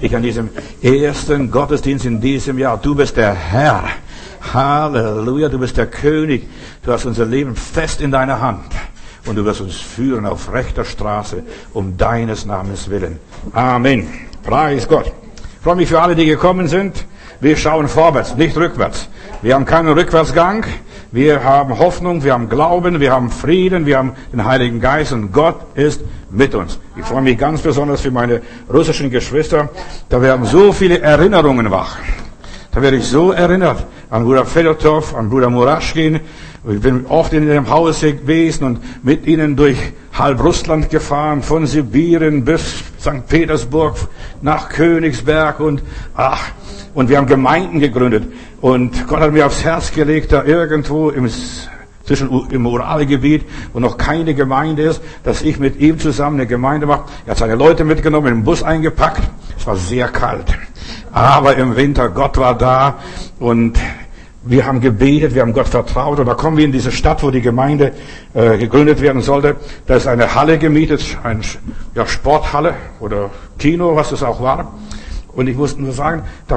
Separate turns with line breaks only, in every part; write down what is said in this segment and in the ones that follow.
dich an diesem ersten Gottesdienst in diesem Jahr. Du bist der Herr. Halleluja, du bist der König. Du hast unser Leben fest in deiner Hand. Und du wirst uns führen auf rechter Straße, um deines Namens willen. Amen. Preis Gott. Ich freue mich für alle, die gekommen sind. Wir schauen vorwärts, nicht rückwärts. Wir haben keinen Rückwärtsgang. Wir haben Hoffnung, wir haben Glauben, wir haben Frieden, wir haben den Heiligen Geist und Gott ist mit uns. Ich freue mich ganz besonders für meine russischen Geschwister. Da werden so viele Erinnerungen wach. Da werde ich so erinnert an Bruder Fedotov, an Bruder Muraschkin. Ich bin oft in ihrem Haus gewesen und mit ihnen durch halb Russland gefahren, von Sibirien bis St. Petersburg nach Königsberg und wir haben Gemeinden gegründet. Und Gott hat mir aufs Herz gelegt, da irgendwo im Uralgebiet, wo noch keine Gemeinde ist, dass ich mit ihm zusammen eine Gemeinde mache. Er hat seine Leute mitgenommen, in den Bus eingepackt. Es war sehr kalt. Aber im Winter, Gott war da und wir haben gebetet, wir haben Gott vertraut. Und da kommen wir in diese Stadt, wo die Gemeinde gegründet werden sollte. Da ist eine Halle gemietet, eine Sporthalle oder Kino, was das auch war. Und ich muss nur sagen, da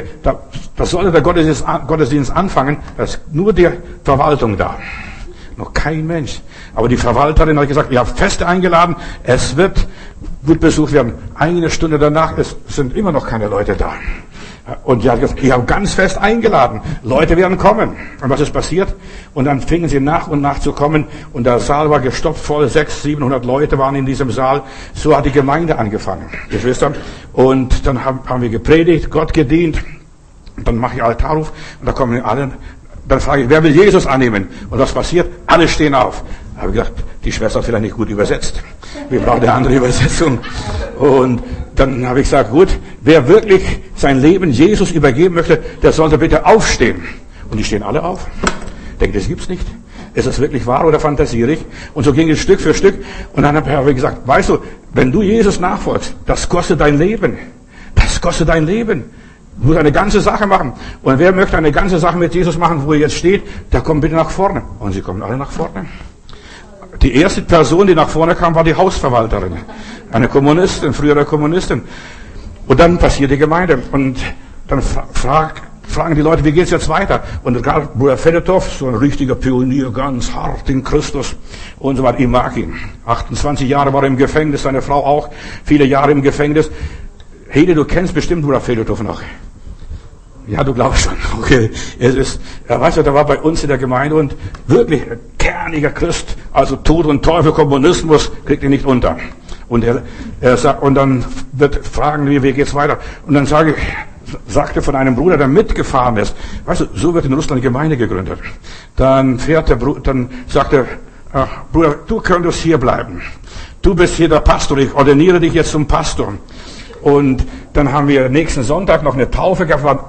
sollte der Gottesdienst anfangen, da ist nur die Verwaltung da. Noch kein Mensch. Aber die Verwalterin hat gesagt, ihr habt Feste eingeladen, es wird gut besucht werden. Eine Stunde danach, es sind immer noch keine Leute da. Und die hat gesagt, ich habe ganz fest eingeladen. Leute werden kommen. Und was ist passiert? Und dann fingen sie nach und nach zu kommen. Und der Saal war gestopft voll. 600, 700 Leute waren in diesem Saal. So hat die Gemeinde angefangen, Geschwister. Und dann haben wir gepredigt, Gott gedient. Und dann mache ich Altarruf. Und da kommen alle. Dann frage ich, wer will Jesus annehmen? Und was passiert? Alle stehen auf. Da habe ich gedacht, die Schwester hat vielleicht nicht gut übersetzt. Wir brauchen eine andere Übersetzung. Und dann habe ich gesagt, gut, wer wirklich sein Leben Jesus übergeben möchte, der sollte bitte aufstehen. Und die stehen alle auf. Ich denke, das gibt's nicht. Ist das wirklich wahr oder fantasiere ich? Und so ging es Stück für Stück. Und dann habe ich gesagt, weißt du, wenn du Jesus nachfolgst, das kostet dein Leben. Das kostet dein Leben. Du musst eine ganze Sache machen. Und wer möchte eine ganze Sache mit Jesus machen, wo er jetzt steht, der kommt bitte nach vorne. Und sie kommen alle nach vorne. Die erste Person, die nach vorne kam, war die Hausverwalterin. Eine Kommunistin, frühere Kommunistin. Und dann passiert die Gemeinde. Und dann fragen die Leute, wie geht's jetzt weiter? Und gerade Bruder Fedotov, so ein richtiger Pionier, ganz hart in Christus und so weiter. Ich mag ihn. 28 Jahre war er im Gefängnis, seine Frau auch, viele Jahre im Gefängnis. Hede, du kennst bestimmt Bruder Fedotov noch. Ja, du glaubst schon. Okay. Weißt du, der war bei uns in der Gemeinde und wirklich ein kerniger Christ. Also Tod und Teufel, Kommunismus kriegt ihn nicht unter. Und er sagt, und dann fragen wir, wie geht's weiter? Und dann sagte von einem Bruder, der mitgefahren ist, weißt du, so wird in Russland eine Gemeinde gegründet. Dann sagt er, Bruder, du könntest hier bleiben. Du bist hier der Pastor, ich ordiniere dich jetzt zum Pastor. Und dann haben wir nächsten Sonntag noch eine Taufe gehabt, waren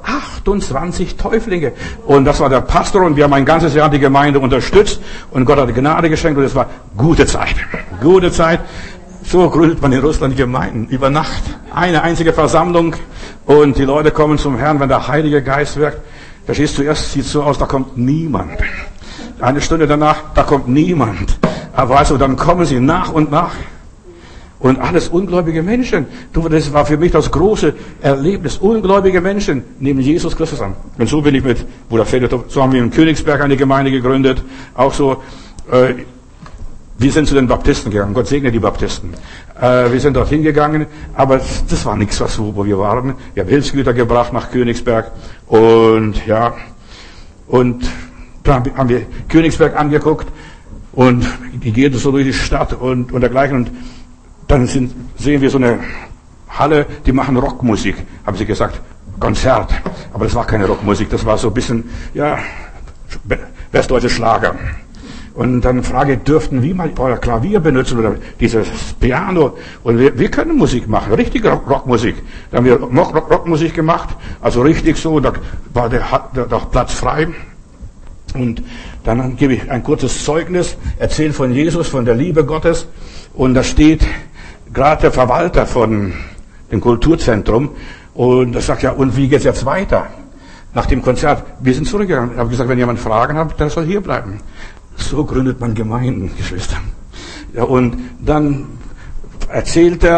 28 Täuflinge. Und das war der Pastor und wir haben ein ganzes Jahr die Gemeinde unterstützt und Gott hat Gnade geschenkt und es war gute Zeit. Gute Zeit. So gründet man in Russland Gemeinden über Nacht. Eine einzige Versammlung und die Leute kommen zum Herrn, wenn der Heilige Geist wirkt. Da sieht so aus, da kommt niemand. Eine Stunde danach, da kommt niemand. Aber weißt du, dann kommen sie nach und nach. Und alles ungläubige Menschen. Das war für mich das große Erlebnis. Ungläubige Menschen nehmen Jesus Christus an. Und so bin ich mit Bruder Fedotov, so haben wir in Königsberg eine Gemeinde gegründet. Auch so, wir sind zu den Baptisten gegangen. Gott segne die Baptisten. Wir sind dorthin gegangen, aber das war nichts, wo wir waren. Wir haben Hilfsgüter gebracht nach Königsberg. Und dann haben wir Königsberg angeguckt. Und die geht so durch die Stadt und dergleichen. Und dann sehen wir so eine Halle, die machen Rockmusik, haben sie gesagt, Konzert. Aber das war keine Rockmusik, das war so ein bisschen, westdeutsche Schlager. Und dann frage ich, dürften wir mal euer Klavier benutzen oder dieses Piano? Und wir können Musik machen, richtige Rockmusik. Da haben wir noch Rockmusik gemacht, also richtig so, da war der Platz frei. Und dann gebe ich ein kurzes Zeugnis, erzähle von Jesus, von der Liebe Gottes. Und da steht gerade der Verwalter von dem Kulturzentrum und er sagt, ja, und wie geht's jetzt weiter? Nach dem Konzert, wir sind zurückgegangen. Ich habe gesagt, wenn jemand Fragen hat, der soll hier bleiben. So gründet man Gemeinden, Geschwister. Ja, und dann erzählt er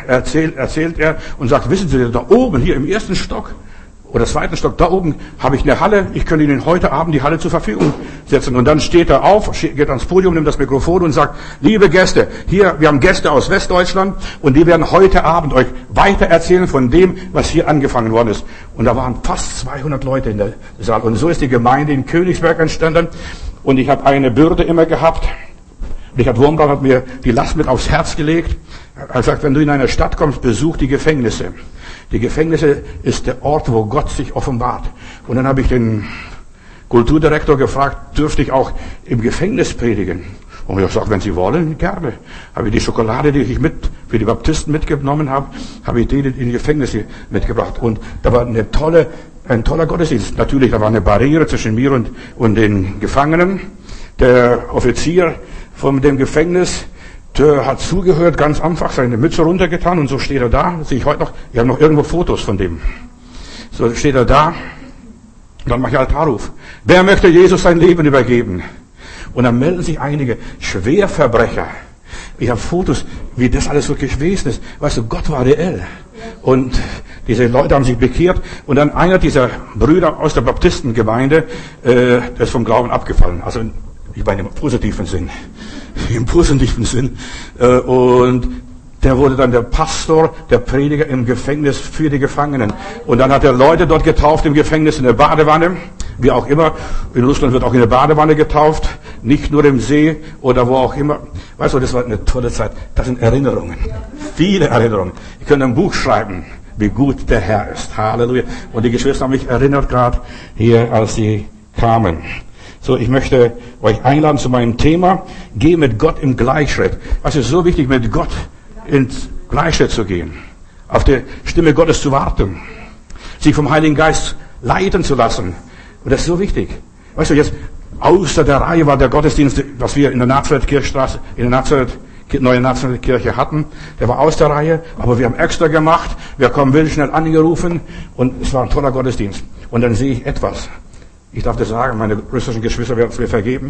erzählt er und sagt, wissen Sie, da oben, hier im ersten Stock oder zweiten Stock, da oben habe ich eine Halle, ich könnte Ihnen heute Abend die Halle zur Verfügung setzen. Und dann steht er auf, geht ans Podium, nimmt das Mikrofon und sagt, liebe Gäste, hier, wir haben Gäste aus Westdeutschland und die werden heute Abend euch weiter erzählen von dem, was hier angefangen worden ist. Und da waren fast 200 Leute in der Saal. Und so ist die Gemeinde in Königsberg entstanden. Und ich habe eine Bürde immer gehabt. Richard Wurmbrand hat mir die Last mit aufs Herz gelegt. Er sagt, wenn du in eine Stadt kommst, besuch die Gefängnisse. Die Gefängnisse ist der Ort, wo Gott sich offenbart. Und dann habe ich den Kulturdirektor gefragt, dürfte ich auch im Gefängnis predigen? Und ich habe gesagt, wenn Sie wollen, gerne. Habe ich die Schokolade, die ich für die Baptisten mitgenommen habe, habe ich die in die Gefängnisse mitgebracht. Und da war ein toller Gottesdienst. Natürlich, da war eine Barriere zwischen mir und den Gefangenen. Der Offizier von dem Gefängnis, der hat zugehört, ganz einfach seine Mütze runtergetan und so steht er da, das sehe ich heute noch, ich habe noch irgendwo Fotos von dem. So steht er da, dann mache ich Altarruf. Wer möchte Jesus sein Leben übergeben? Und dann melden sich einige Schwerverbrecher. Ich habe Fotos, wie das alles wirklich gewesen ist. Weißt du, Gott war reell. Und diese Leute haben sich bekehrt und dann einer dieser Brüder aus der Baptistengemeinde, der ist vom Glauben abgefallen. Also ich meine im positiven Sinn. Im positiven Sinn. Und der wurde dann der Pastor, der Prediger im Gefängnis für die Gefangenen. Und dann hat er Leute dort getauft im Gefängnis in der Badewanne. Wie auch immer. In Russland wird auch in der Badewanne getauft. Nicht nur im See oder wo auch immer. Weißt du, das war eine tolle Zeit. Das sind Erinnerungen. Viele Erinnerungen. Ich könnte ein Buch schreiben, wie gut der Herr ist. Halleluja. Und die Geschwister haben mich erinnert gerade hier, als sie kamen. So, ich möchte euch einladen zu meinem Thema. Geh mit Gott im Gleichschritt. Es ist so wichtig, mit Gott ins Gleichschritt zu gehen. Auf die Stimme Gottes zu warten. Sich vom Heiligen Geist leiten zu lassen. Und das ist so wichtig. Weißt du, jetzt außer der Reihe war der Gottesdienst, was wir in der Nazareth-Kirchstraße, in der neue Nazareth-Kirche hatten. Der war aus der Reihe, aber wir haben extra gemacht. Wir kommen will schnell angerufen und es war ein toller Gottesdienst. Und dann sehe ich etwas. Ich darf das sagen, meine russischen Geschwister werden es mir vergeben.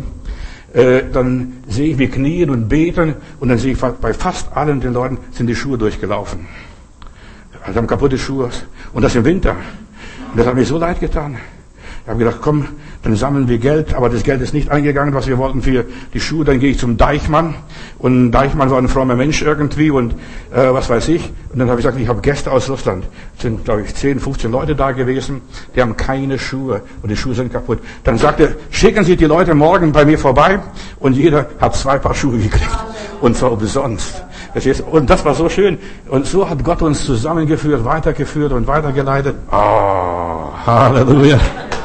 Dann sehe ich, wir knien und beten und dann sehe ich, bei fast allen den Leuten sind die Schuhe durchgelaufen. Also haben kaputte Schuhe. Und das im Winter. Und das hat mir so leid getan. Ich habe gedacht, komm, dann sammeln wir Geld, aber das Geld ist nicht eingegangen, was wir wollten für die Schuhe. Dann gehe ich zum Deichmann und Deichmann war ein frommer Mensch irgendwie und was weiß ich. Und dann habe ich gesagt, ich habe Gäste aus Russland. Es sind, glaube ich, 10, 15 Leute da gewesen, die haben keine Schuhe und die Schuhe sind kaputt. Dann sagte er, schicken Sie die Leute morgen bei mir vorbei und jeder hat 2 Paar Schuhe gekriegt. Und zwar umsonst. Und das war so schön. Und so hat Gott uns zusammengeführt, weitergeführt und weitergeleitet. Oh, Halleluja.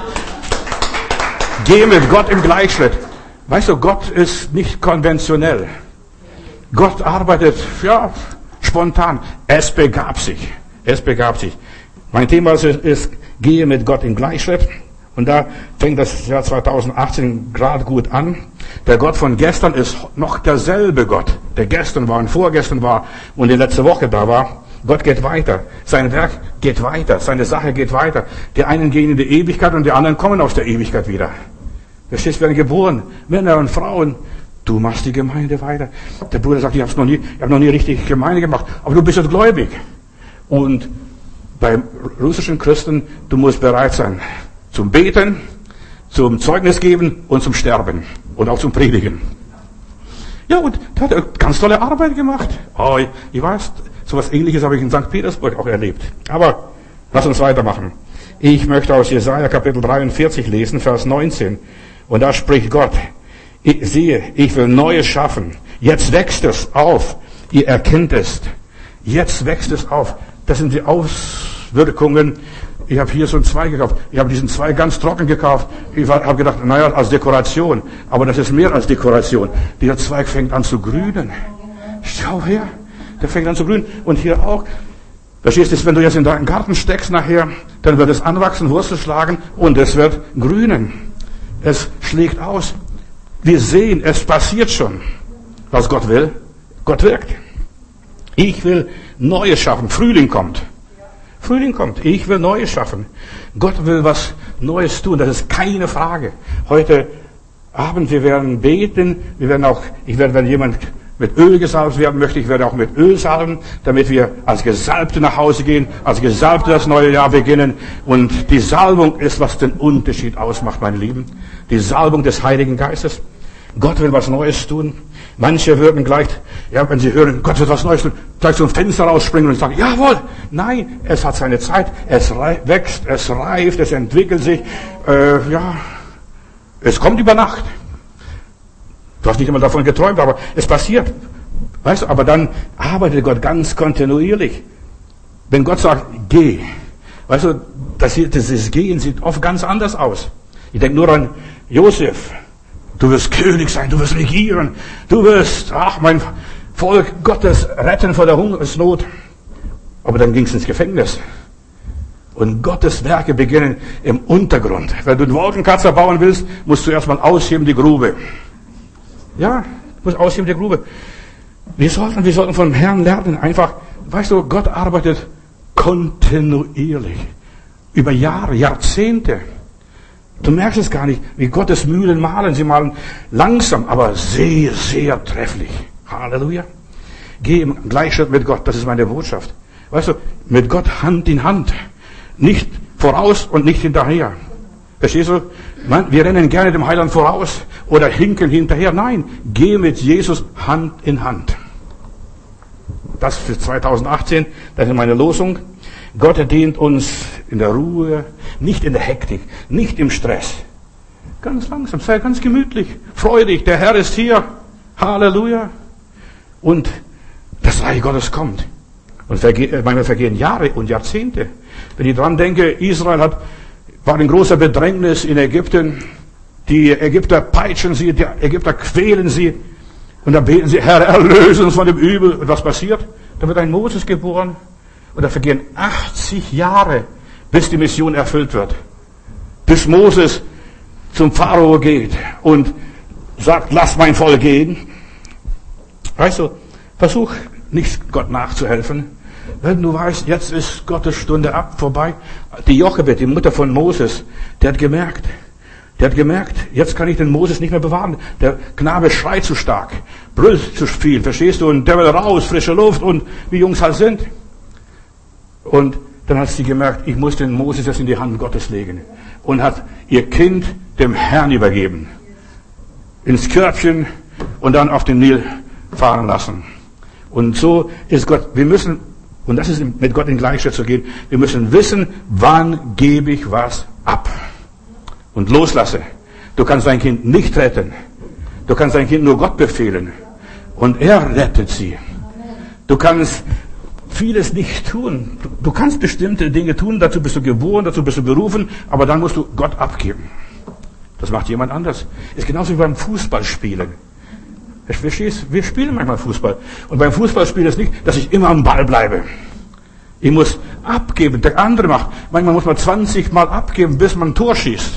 Geh mit Gott im Gleichschritt. Weißt du, Gott ist nicht konventionell. Gott arbeitet, ja, spontan. Es begab sich. Es begab sich. Mein Thema ist, gehe mit Gott im Gleichschritt. Und da fängt das Jahr 2018 gerade gut an. Der Gott von gestern ist noch derselbe Gott, der gestern war und vorgestern war und die letzte Woche da war. Gott geht weiter. Sein Werk geht weiter. Seine Sache geht weiter. Die einen gehen in die Ewigkeit und die anderen kommen aus der Ewigkeit wieder. Verstehst du, werden geboren. Männer und Frauen. Du machst die Gemeinde weiter. Der Bruder sagt, ich habe noch nie richtig Gemeinde gemacht. Aber du bist jetzt gläubig. Und beim russischen Christen, du musst bereit sein. Zum Beten, zum Zeugnis geben und zum Sterben. Und auch zum Predigen. Ja, und da hat er ganz tolle Arbeit gemacht. Oh, ich weiß, so was Ähnliches habe ich in St. Petersburg auch erlebt. Aber lass uns weitermachen. Ich möchte aus Jesaja Kapitel 43 lesen, Vers 19. Und da spricht Gott, siehe, ich will Neues schaffen. Jetzt wächst es auf. Ihr erkennt es. Jetzt wächst es auf. Das sind die Auswirkungen. Ich habe hier so einen Zweig gekauft. Ich habe diesen Zweig ganz trocken gekauft. Ich habe gedacht, naja, als Dekoration. Aber das ist mehr als Dekoration. Dieser Zweig fängt an zu grünen. Schau her. Der fängt an zu grünen. Und hier auch. Verstehst du, wenn du jetzt in deinen Garten steckst nachher, dann wird es anwachsen, Wurzel schlagen und es wird grünen. Es schlägt aus. Wir sehen, es passiert schon. Was Gott will, Gott wirkt. Ich will Neues schaffen. Frühling kommt. Frühling kommt. Ich will Neues schaffen. Gott will was Neues tun. Das ist keine Frage. Heute Abend, wir werden beten. Ich werde, wenn jemand mit Öl gesalbt werden möchte. Ich werde auch mit Öl salben, damit wir als Gesalbte nach Hause gehen, als Gesalbte das neue Jahr beginnen. Und die Salbung ist, was den Unterschied ausmacht, meine Lieben. Die Salbung des Heiligen Geistes. Gott will was Neues tun. Manche würden gleich, ja, wenn sie hören, Gott wird was Neues tun, gleich zum Fenster rausspringen und sagen, jawohl. Nein, es hat seine Zeit. Es wächst, es reift, es entwickelt sich. Es kommt über Nacht. Du hast nicht immer davon geträumt, aber es passiert. Weißt du, aber dann arbeitet Gott ganz kontinuierlich. Wenn Gott sagt, geh. Weißt du, dieses Gehen sieht oft ganz anders aus. Ich denke nur an Josef. Du wirst König sein, du wirst regieren. Du wirst, mein Volk Gottes retten vor der Hungersnot. Aber dann ging es ins Gefängnis. Und Gottes Werke beginnen im Untergrund. Wenn du einen Wolkenkratzer bauen willst, musst du erstmal ausheben die Grube. Ja, muss ausheben die Grube. Wir sollten vom Herrn lernen, einfach, weißt du, Gott arbeitet kontinuierlich. Über Jahre, Jahrzehnte. Du merkst es gar nicht, wie Gottes Mühlen mahlen. Sie mahlen langsam, aber sehr, sehr trefflich. Halleluja. Geh im Gleichschritt mit Gott, das ist meine Botschaft. Weißt du, mit Gott Hand in Hand. Nicht voraus und nicht hinterher. Verstehst du? Wir rennen gerne dem Heiland voraus oder hinken hinterher. Nein, geh mit Jesus Hand in Hand. Das für 2018, das ist meine Losung. Gott dient uns in der Ruhe, nicht in der Hektik, nicht im Stress. Ganz langsam, sei ganz gemütlich, freu dich, der Herr ist hier. Halleluja. Und das Reich Gottes kommt. Und manchmal vergehen Jahre und Jahrzehnte. Wenn ich dran denke, Israel war in großer Bedrängnis in Ägypten. Die Ägypter peitschen sie, die Ägypter quälen sie. Und dann beten sie, Herr, erlöse uns von dem Übel. Und was passiert? Da wird ein Moses geboren. Und da vergehen 80 Jahre, bis die Mission erfüllt wird. Bis Moses zum Pharao geht und sagt, lass mein Volk gehen. Weißt du, versuch nicht Gott nachzuhelfen. Wenn du weißt, jetzt ist Gottes Stunde vorbei. Die Jochebed, die Mutter von Moses, die hat gemerkt, jetzt kann ich den Moses nicht mehr bewahren. Der Knabe schreit zu stark, brüllt zu viel, verstehst du? Und der will raus, frische Luft und wie Jungs halt sind. Und dann hat sie gemerkt, ich muss den Moses jetzt in die Hand Gottes legen. Und hat ihr Kind dem Herrn übergeben. Ins Körbchen und dann auf den Nil fahren lassen. Und so ist Gott, und das ist mit Gott in Gleichschritt zu gehen, wir müssen wissen, wann gebe ich was ab. Und loslasse. Du kannst dein Kind nicht retten. Du kannst dein Kind nur Gott befehlen. Und er rettet sie. Du kannst vieles nicht tun. Du kannst bestimmte Dinge tun, dazu bist du geboren, dazu bist du berufen, aber dann musst du Gott abgeben. Das macht jemand anders. Ist genauso wie beim Fußballspielen. Verstehst? Wir spielen manchmal Fußball. Und beim Fußballspielen ist nicht, dass ich immer am Ball bleibe. Ich muss abgeben, der andere macht. Manchmal muss man 20 Mal abgeben, bis man ein Tor schießt.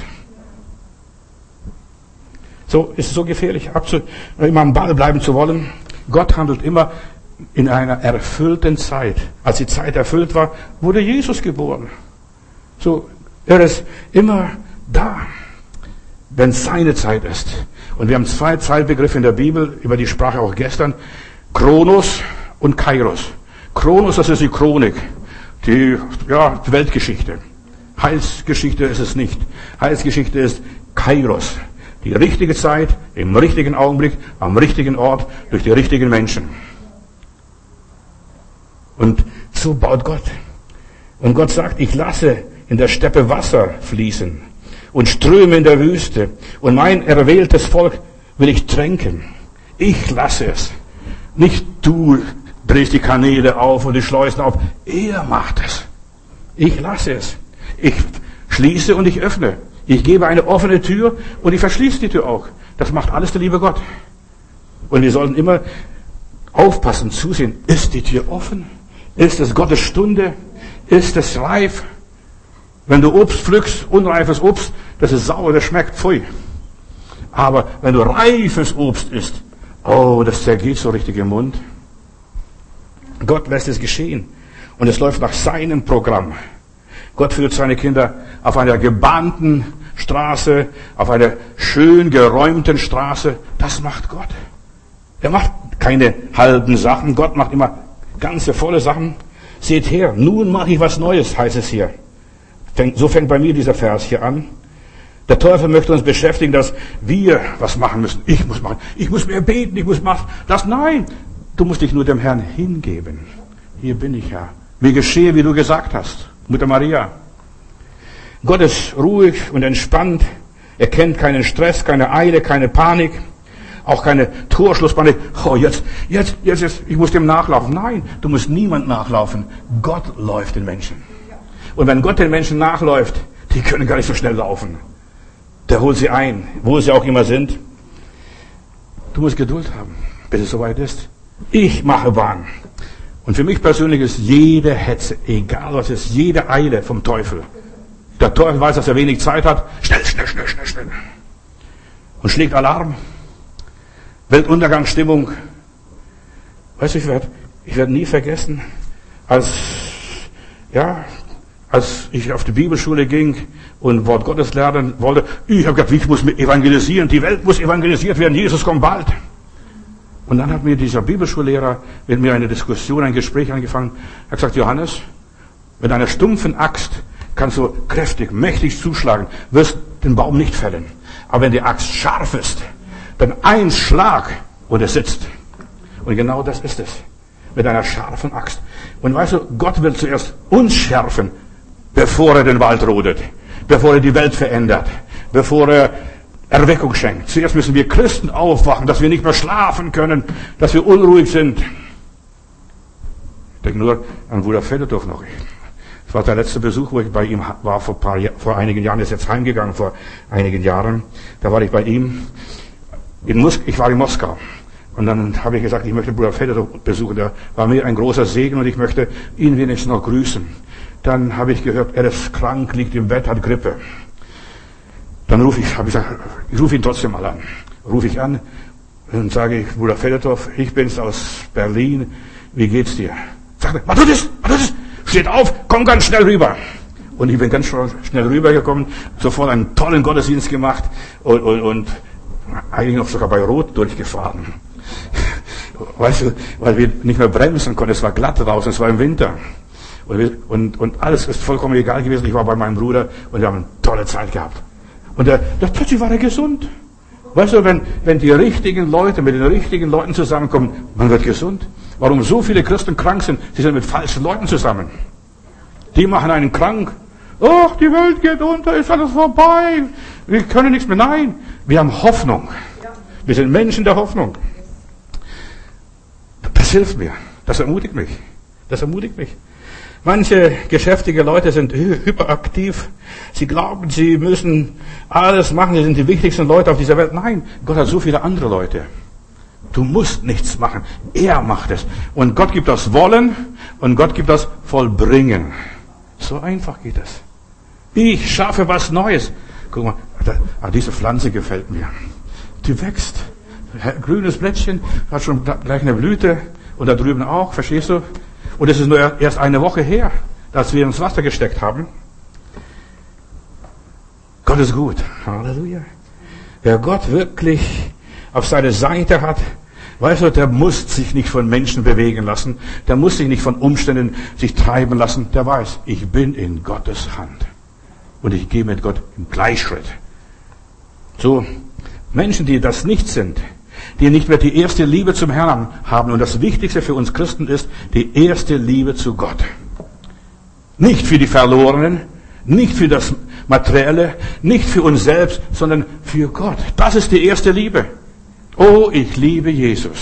So ist es so gefährlich, immer am Ball bleiben zu wollen. Gott handelt immer in einer erfüllten Zeit. Als die Zeit erfüllt war, wurde Jesus geboren. So, er ist immer da, wenn es seine Zeit ist. Und wir haben 2 Zeitbegriffe in der Bibel, über die sprach ich auch gestern. Chronos und Kairos. Chronos, das ist die Chronik, die Weltgeschichte. Heilsgeschichte ist es nicht. Heilsgeschichte ist Kairos. Die richtige Zeit, im richtigen Augenblick, am richtigen Ort, durch die richtigen Menschen. Und so baut Gott. Und Gott sagt, ich lasse in der Steppe Wasser fließen und Ströme in der Wüste. Und mein erwähltes Volk will ich tränken. Ich lasse es. Nicht du drehst die Kanäle auf und die Schleusen auf. Er macht es. Ich lasse es. Ich schließe und ich öffne. Ich gebe eine offene Tür und ich verschließe die Tür auch. Das macht alles der liebe Gott. Und wir sollten immer aufpassen, zusehen. Ist die Tür offen? Ist es Gottes Stunde? Ist es reif? Wenn du Obst pflückst, unreifes Obst, das ist sauer, das schmeckt, pfui. Aber wenn du reifes Obst isst, das zergeht so richtig im Mund. Gott lässt es geschehen. Und es läuft nach seinem Programm. Gott führt seine Kinder auf einer gebahnten Straße, auf einer schön geräumten Straße. Das macht Gott. Er macht keine halben Sachen. Gott macht immer ganze, volle Sachen. Seht her, nun mache ich was Neues, heißt es hier. So fängt bei mir dieser Vers hier an. Der Teufel möchte uns beschäftigen, dass wir was machen müssen. Ich muss machen. Ich muss mehr beten. Ich muss machen. Das, nein. Du musst dich nur dem Herrn hingeben. Hier bin ich, Herr. Mir geschehe, wie du gesagt hast. Mutter Maria. Gott ist ruhig und entspannt. Er kennt keinen Stress, keine Eile, keine Panik. Auch keine Torschlusspanik. Oh, jetzt, ich muss dem nachlaufen. Nein, du musst niemand nachlaufen. Gott läuft den Menschen. Und wenn Gott den Menschen nachläuft, die können gar nicht so schnell laufen. Der holt sie ein, wo sie auch immer sind. Du musst Geduld haben, bis es soweit ist. Ich mache Bahn. Und für mich persönlich ist jede Hetze, egal was ist, jede Eile vom Teufel. Der Teufel weiß, dass er wenig Zeit hat. Schnell. Und schlägt Alarm. Weltuntergangsstimmung. Weißt du, ich werde nie vergessen, als ich auf die Bibelschule ging und Wort Gottes lernen wollte, ich habe gesagt, ich muss evangelisieren, die Welt muss evangelisiert werden, Jesus kommt bald. Und dann hat mir dieser Bibelschullehrer mit mir eine Diskussion, ein Gespräch angefangen. Er hat gesagt, Johannes, mit einer stumpfen Axt kannst du kräftig, mächtig zuschlagen, wirst den Baum nicht fällen. Aber wenn die Axt scharf ist, dann ein Schlag und er sitzt. Und genau das ist es. Mit einer scharfen Axt. Und weißt du, Gott will zuerst uns schärfen, bevor er den Wald rodet, bevor er die Welt verändert, bevor er Erweckung schenkt. Zuerst müssen wir Christen aufwachen, dass wir nicht mehr schlafen können, dass wir unruhig sind. Ich denke nur an Bruder Fedotov noch. Das war der letzte Besuch, wo ich bei ihm war vor einigen Jahren. Er ist jetzt heimgegangen vor einigen Jahren. Da war ich bei ihm. Ich war in Moskau. Und dann habe ich gesagt, ich möchte Bruder Fedotov besuchen. Der war mir ein großer Segen und ich möchte ihn wenigstens noch grüßen. Dann habe ich gehört, er ist krank, liegt im Bett, hat Grippe. Dann habe ich gesagt, ich rufe ihn trotzdem mal an. Rufe ich an und sage ich, Bruder Fedotov, ich bin's aus Berlin, wie geht's dir? Sagt er, was tut das? Steht auf, komm ganz schnell rüber. Und ich bin ganz schnell rübergekommen, sofort einen tollen Gottesdienst gemacht und eigentlich noch sogar bei Rot durchgefahren. Weißt du, weil wir nicht mehr bremsen konnten, es war glatt draußen, es war im Winter. Und alles ist vollkommen egal gewesen. Ich war bei meinem Bruder und wir haben eine tolle Zeit gehabt. Und plötzlich war er gesund. Weißt du, wenn die richtigen Leute mit den richtigen Leuten zusammenkommen, man wird gesund. Warum so viele Christen krank sind? Sie sind mit falschen Leuten zusammen. Die machen einen krank. Ach, die Welt geht unter, ist alles vorbei. Wir können nichts mehr. Nein, wir haben Hoffnung. Wir sind Menschen der Hoffnung. Das hilft mir. Das ermutigt mich. Manche geschäftige Leute sind hyperaktiv. Sie glauben, sie müssen alles machen. Sie sind die wichtigsten Leute auf dieser Welt. Nein, Gott hat so viele andere Leute. Du musst nichts machen. Er macht es. Und Gott gibt das Wollen und Gott gibt das Vollbringen. So einfach geht es. Ich schaffe was Neues. Guck mal, diese Pflanze gefällt mir. Die wächst. Grünes Blättchen, hat schon gleich eine Blüte. Und da drüben auch, verstehst du? Und es ist nur erst eine Woche her, dass wir ins Wasser gesteckt haben. Gott ist gut. Halleluja. Wer Gott wirklich auf seine Seite hat, weißt du, der muss sich nicht von Menschen bewegen lassen. Der muss sich nicht von Umständen sich treiben lassen. Der weiß, ich bin in Gottes Hand. Und ich gehe mit Gott im Gleichschritt. So, Menschen, die das nicht sind, die nicht mehr die erste Liebe zum Herrn haben. Und das Wichtigste für uns Christen ist die erste Liebe zu Gott. Nicht für die Verlorenen, nicht für das Materielle, nicht für uns selbst, sondern für Gott. Das ist die erste Liebe. Oh, ich liebe Jesus.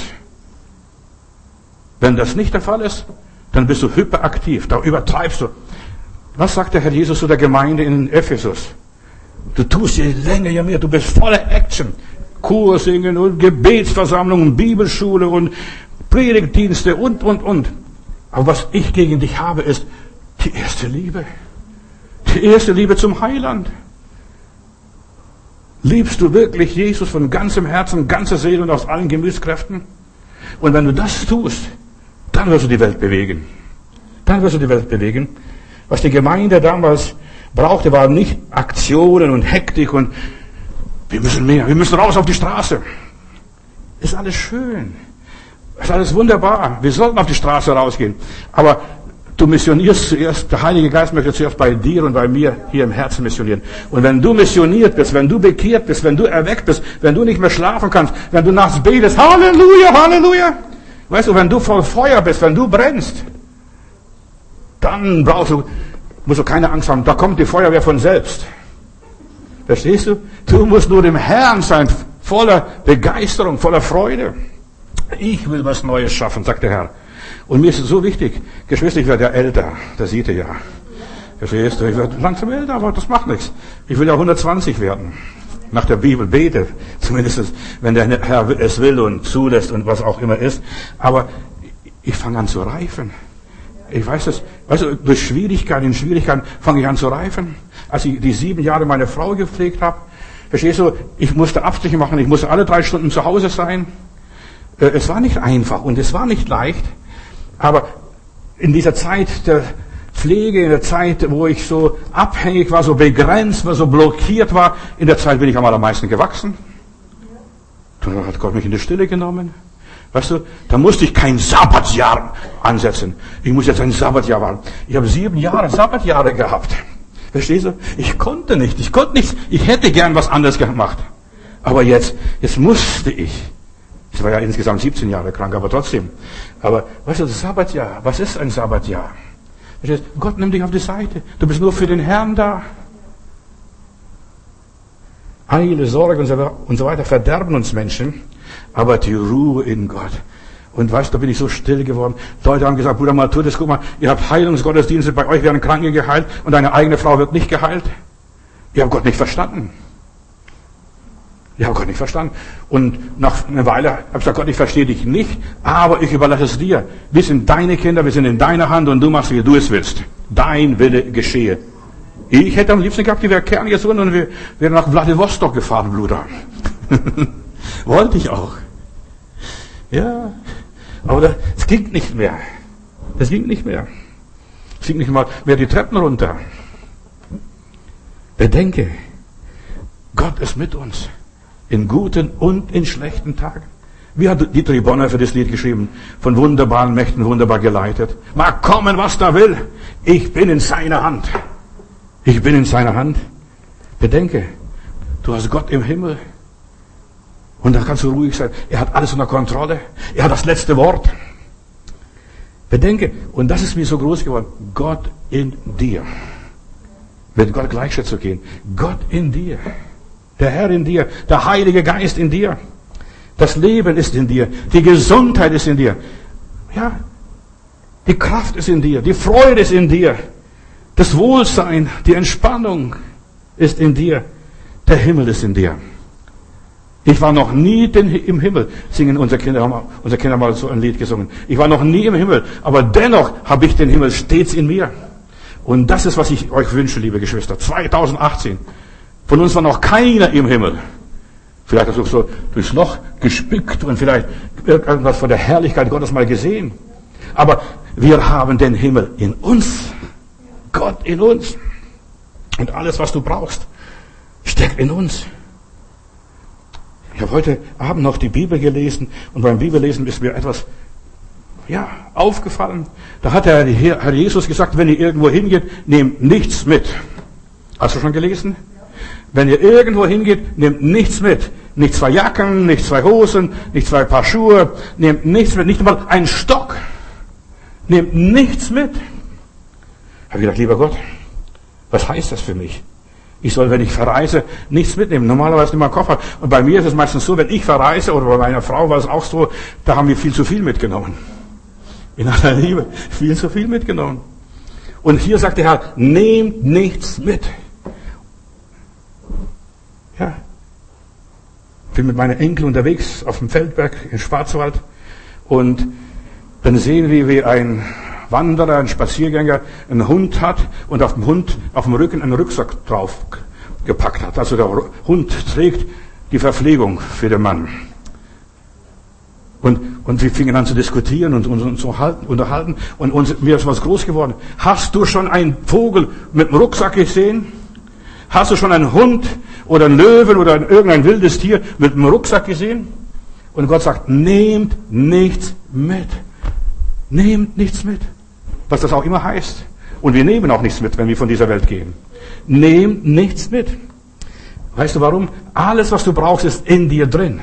Wenn das nicht der Fall ist, dann bist du hyperaktiv, da übertreibst du. Was sagt der Herr Jesus zu der Gemeinde in Ephesus? Du tust je länger, je mehr, du bist voller Action. Chorsingen und Gebetsversammlungen, Bibelschule und Predigtdienste und. Aber was ich gegen dich habe, ist die erste Liebe. Die erste Liebe zum Heiland. Liebst du wirklich Jesus von ganzem Herzen, ganzer Seele und aus allen Gemütskräften? Und wenn du das tust, dann wirst du die Welt bewegen. Was die Gemeinde damals brauchte, waren nicht Aktionen und Hektik und wir müssen mehr, wir müssen raus auf die Straße. Ist alles schön. Das ist alles wunderbar. Wir sollten auf die Straße rausgehen. Aber du missionierst zuerst, der Heilige Geist möchte zuerst bei dir und bei mir hier im Herzen missionieren. Und wenn du missioniert bist, wenn du bekehrt bist, wenn du erweckt bist, wenn du nicht mehr schlafen kannst, wenn du nachts betest, Halleluja, Halleluja. Weißt du, wenn du voll Feuer bist, wenn du brennst, dann musst du keine Angst haben. Da kommt die Feuerwehr von selbst. Verstehst du? Du musst nur dem Herrn sein, voller Begeisterung, voller Freude. Ich will was Neues schaffen, sagt der Herr. Und mir ist es so wichtig, Geschwister, ich werde ja älter, das seht ihr ja. Verstehst du? Ich werde langsam älter, aber das macht nichts. Ich will ja 120 werden. Nach der Bibel bete, zumindest wenn der Herr es will und zulässt und was auch immer ist. Aber ich fange an zu reifen. Ich weiß das, weißt du, durch Schwierigkeiten fange ich an zu reifen. Als ich die 7 Jahre meine Frau gepflegt habe, verstehst du, ich musste Abstriche machen, ich musste alle 3 Stunden zu Hause sein. Es war nicht einfach und es war nicht leicht. Aber in dieser Zeit der Pflege, in der Zeit, wo ich so abhängig war, so begrenzt war, so blockiert war, in der Zeit bin ich am allermeisten gewachsen. Dann hat Gott mich in die Stille genommen. Weißt du, da musste ich kein Sabbatjahr ansetzen. Ich muss jetzt ein Sabbatjahr warten. Ich habe 7 Jahre Sabbatjahre gehabt. Verstehst du? Ich konnte nichts. Ich hätte gern was anderes gemacht. Aber jetzt musste ich. Ich war ja insgesamt 17 Jahre krank, aber trotzdem. Aber, weißt du, das Sabbatjahr, was ist ein Sabbatjahr? Verstehst du? Gott nimmt dich auf die Seite. Du bist nur für den Herrn da. Eile, Sorge und so weiter verderben uns Menschen. Aber die Ruhe in Gott. Und weißt du, da bin ich so still geworden. Leute haben gesagt, Bruder Matthäus, guck mal, ihr habt Heilungsgottesdienste, bei euch werden Kranke geheilt und deine eigene Frau wird nicht geheilt. Ihr habt Gott nicht verstanden. Ich habe Gott nicht verstanden. Und nach einer Weile habe ich gesagt, Gott, ich verstehe dich nicht, aber ich überlasse es dir. Wir sind deine Kinder, wir sind in deiner Hand und du machst, wie du es willst. Dein Wille geschehe. Ich hätte am liebsten gehabt, die wäre Kern gesund und wir wären nach Wladiwostok gefahren, Bruder. Wollte ich auch. Ja, aber es ging nicht mehr. Es ging nicht mehr. Es ging nicht mal mehr die Treppen runter. Bedenke, Gott ist mit uns. In guten und in schlechten Tagen. Wie hat Dietrich Bonhoeffer für das Lied geschrieben? Von wunderbaren Mächten wunderbar geleitet. Mag kommen, was da will. Ich bin in seiner Hand. Ich bin in seiner Hand. Bedenke, du hast Gott im Himmel. Und da kannst du ruhig sein. Er hat alles unter Kontrolle. Er hat das letzte Wort. Bedenke, und das ist mir so groß geworden. Gott in dir. Mit Gott Gleichschritt zu gehen. Gott in dir. Der Herr in dir, der Heilige Geist in dir. Das Leben ist in dir. Die Gesundheit ist in dir. Ja, die Kraft ist in dir. Die Freude ist in dir. Das Wohlsein, die Entspannung ist in dir. Der Himmel ist in dir. Ich war noch nie im Himmel, singen unsere Kinder haben mal so ein Lied gesungen. Ich war noch nie im Himmel, aber dennoch habe ich den Himmel stets in mir. Und das ist, was ich euch wünsche, liebe Geschwister. 2018. Von uns war noch keiner im Himmel. Vielleicht hast du so durchs Loch gespickt und vielleicht irgendwas von der Herrlichkeit Gottes mal gesehen. Aber wir haben den Himmel in uns. Gott in uns. Und alles, was du brauchst, steckt in uns. Ich habe heute Abend noch die Bibel gelesen und beim Bibellesen ist mir etwas aufgefallen. Da hat der Herr Jesus gesagt, wenn ihr irgendwo hingeht, nehmt nichts mit. Hast du schon gelesen? Wenn ihr irgendwo hingeht, nehmt nichts mit. Nicht 2 Jacken, nicht 2 Hosen, nicht 2 Paar Schuhe. Nehmt nichts mit, nicht einmal einen Stock. Nehmt nichts mit. Habe ich gedacht, lieber Gott, was heißt das für mich? Ich soll, wenn ich verreise, nichts mitnehmen. Normalerweise nehme ich einen Koffer. Und bei mir ist es meistens so, wenn ich verreise, oder bei meiner Frau war es auch so, da haben wir viel zu viel mitgenommen. In aller Liebe, viel zu viel mitgenommen. Und hier sagt der Herr, nehmt nichts mit. Ja. Ich bin mit meinen Enkeln unterwegs auf dem Feldberg in Schwarzwald und dann sehen wir, wie ein Wanderer, ein Spaziergänger einen Hund hat und auf dem Rücken einen Rucksack drauf gepackt hat. Also der Hund trägt die Verpflegung für den Mann. Und wir fingen an zu diskutieren und uns unterhalten und mir ist was groß geworden. Hast du schon einen Vogel mit einem Rucksack gesehen? Hast du schon einen Hund oder einen Löwen oder irgendein wildes Tier mit einem Rucksack gesehen? Und Gott sagt, nehmt nichts mit. Nehmt nichts mit. Was das auch immer heißt. Und wir nehmen auch nichts mit, wenn wir von dieser Welt gehen. Nehmt nichts mit. Weißt du warum? Alles, was du brauchst, ist in dir drin.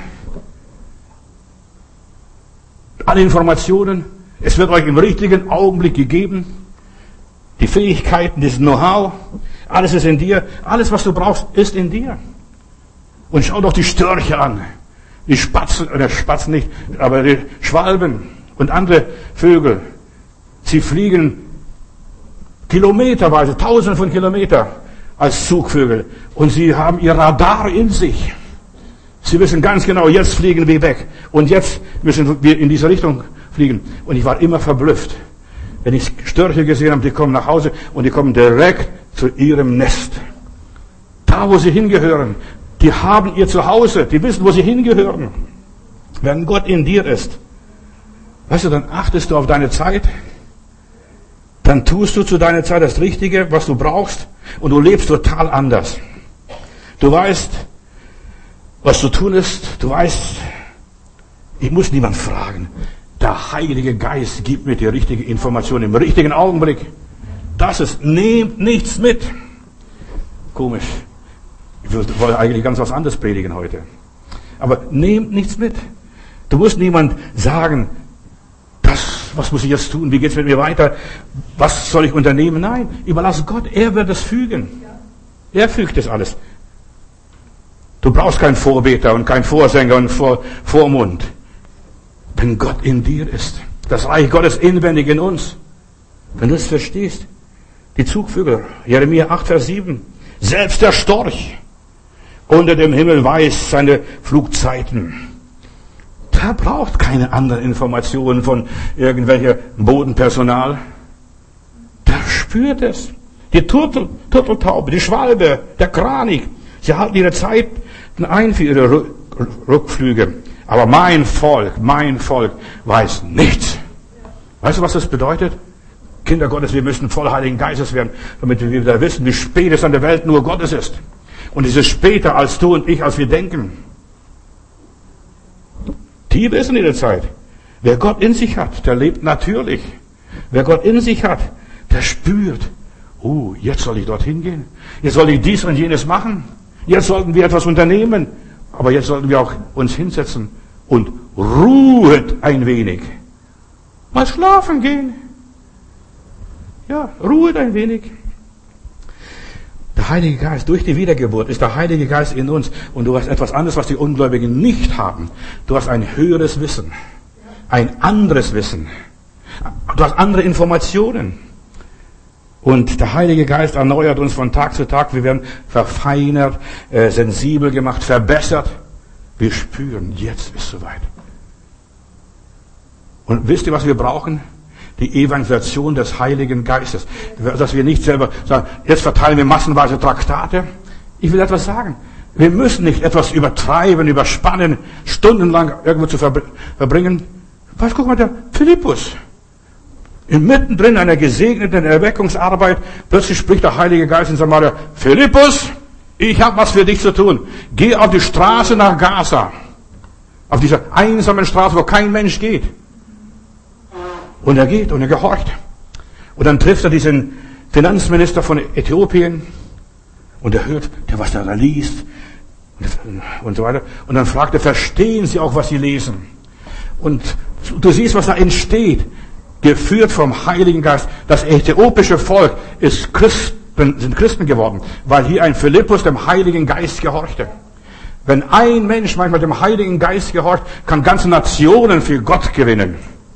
Alle Informationen, es wird euch im richtigen Augenblick gegeben. Die Fähigkeiten, das Know-how, alles ist in dir. Alles, was du brauchst, ist in dir. Und schau doch die Störche an. Die Spatzen nicht, aber die Schwalben und andere Vögel. Sie fliegen kilometerweise, tausende von Kilometern als Zugvögel. Und sie haben ihr Radar in sich. Sie wissen ganz genau, jetzt fliegen wir weg. Und jetzt müssen wir in diese Richtung fliegen. Und ich war immer verblüfft, wenn ich Störche gesehen habe, die kommen nach Hause und die kommen direkt zu ihrem Nest. Da, wo sie hingehören. Die haben ihr Zuhause. Die wissen, wo sie hingehören. Wenn Gott in dir ist, weißt du, dann achtest du auf deine Zeit. Dann tust du zu deiner Zeit das Richtige, was du brauchst. Und du lebst total anders. Du weißt, was zu tun ist. Du weißt, ich muss niemand fragen. Der Heilige Geist gibt mir die richtige Information im richtigen Augenblick. Das ist, nehmt nichts mit. Komisch. Ich wollte eigentlich ganz was anderes predigen heute. Aber nehmt nichts mit. Du musst niemand sagen, was muss ich jetzt tun? Wie geht's mit mir weiter? Was soll ich unternehmen? Nein, überlass Gott. Er wird es fügen. Er fügt es alles. Du brauchst keinen Vorbeter und keinen Vorsänger und Vormund. Wenn Gott in dir ist. Das Reich Gottes inwendig in uns. Wenn du es verstehst. Die Zugvögel. Jeremia 8, Vers 7. Selbst der Storch unter dem Himmel weiß seine Flugzeiten. Der braucht keine anderen Informationen von irgendwelcher Bodenpersonal. Der spürt es. Die Turteltaube, die Schwalbe, der Kranich. Sie halten ihre Zeiten ein für ihre Rückflüge. Aber mein Volk weiß nichts. Weißt du, was das bedeutet? Kinder Gottes, wir müssen voll Heiligen Geistes werden, damit wir wieder wissen, wie spät es an der Welt nur Gottes ist. Und es ist später als du und ich, als wir denken. Tief ist in der Zeit. Wer Gott in sich hat, der lebt natürlich. Wer Gott in sich hat, der spürt, jetzt soll ich dorthin gehen. Jetzt soll ich dies und jenes machen. Jetzt sollten wir etwas unternehmen. Aber jetzt sollten wir auch uns hinsetzen und ruhet ein wenig. Mal schlafen gehen. Ja, ruhet ein wenig. Der Heilige Geist, durch die Wiedergeburt ist der Heilige Geist in uns. Und du hast etwas anderes, was die Ungläubigen nicht haben. Du hast ein höheres Wissen. Ein anderes Wissen. Du hast andere Informationen. Und der Heilige Geist erneuert uns von Tag zu Tag. Wir werden verfeinert, sensibel gemacht, verbessert. Wir spüren, jetzt ist es soweit. Und wisst ihr, was wir brauchen? Die Evangelisation des Heiligen Geistes. Dass wir nicht selber sagen, jetzt verteilen wir massenweise Traktate. Ich will etwas sagen. Wir müssen nicht etwas übertreiben, überspannen, stundenlang irgendwo zu verbringen. Guck mal, der Philippus. Mittendrin einer gesegneten Erweckungsarbeit, plötzlich spricht der Heilige Geist in Samaria, Philippus, ich habe was für dich zu tun. Geh auf die Straße nach Gaza. Auf dieser einsamen Straße, wo kein Mensch geht. Und er geht und er gehorcht. Und dann trifft er diesen Finanzminister von Äthiopien. Und er hört, was er da liest. Und so weiter. Und dann fragt er, verstehen Sie auch, was Sie lesen? Und du siehst, was da entsteht. Geführt vom Heiligen Geist. Das äthiopische Volk sind Christen geworden, weil hier ein Philippus dem Heiligen Geist gehorchte. Wenn ein Mensch manchmal dem Heiligen Geist gehorcht, kann ganze Nationen für Gott gewinnen.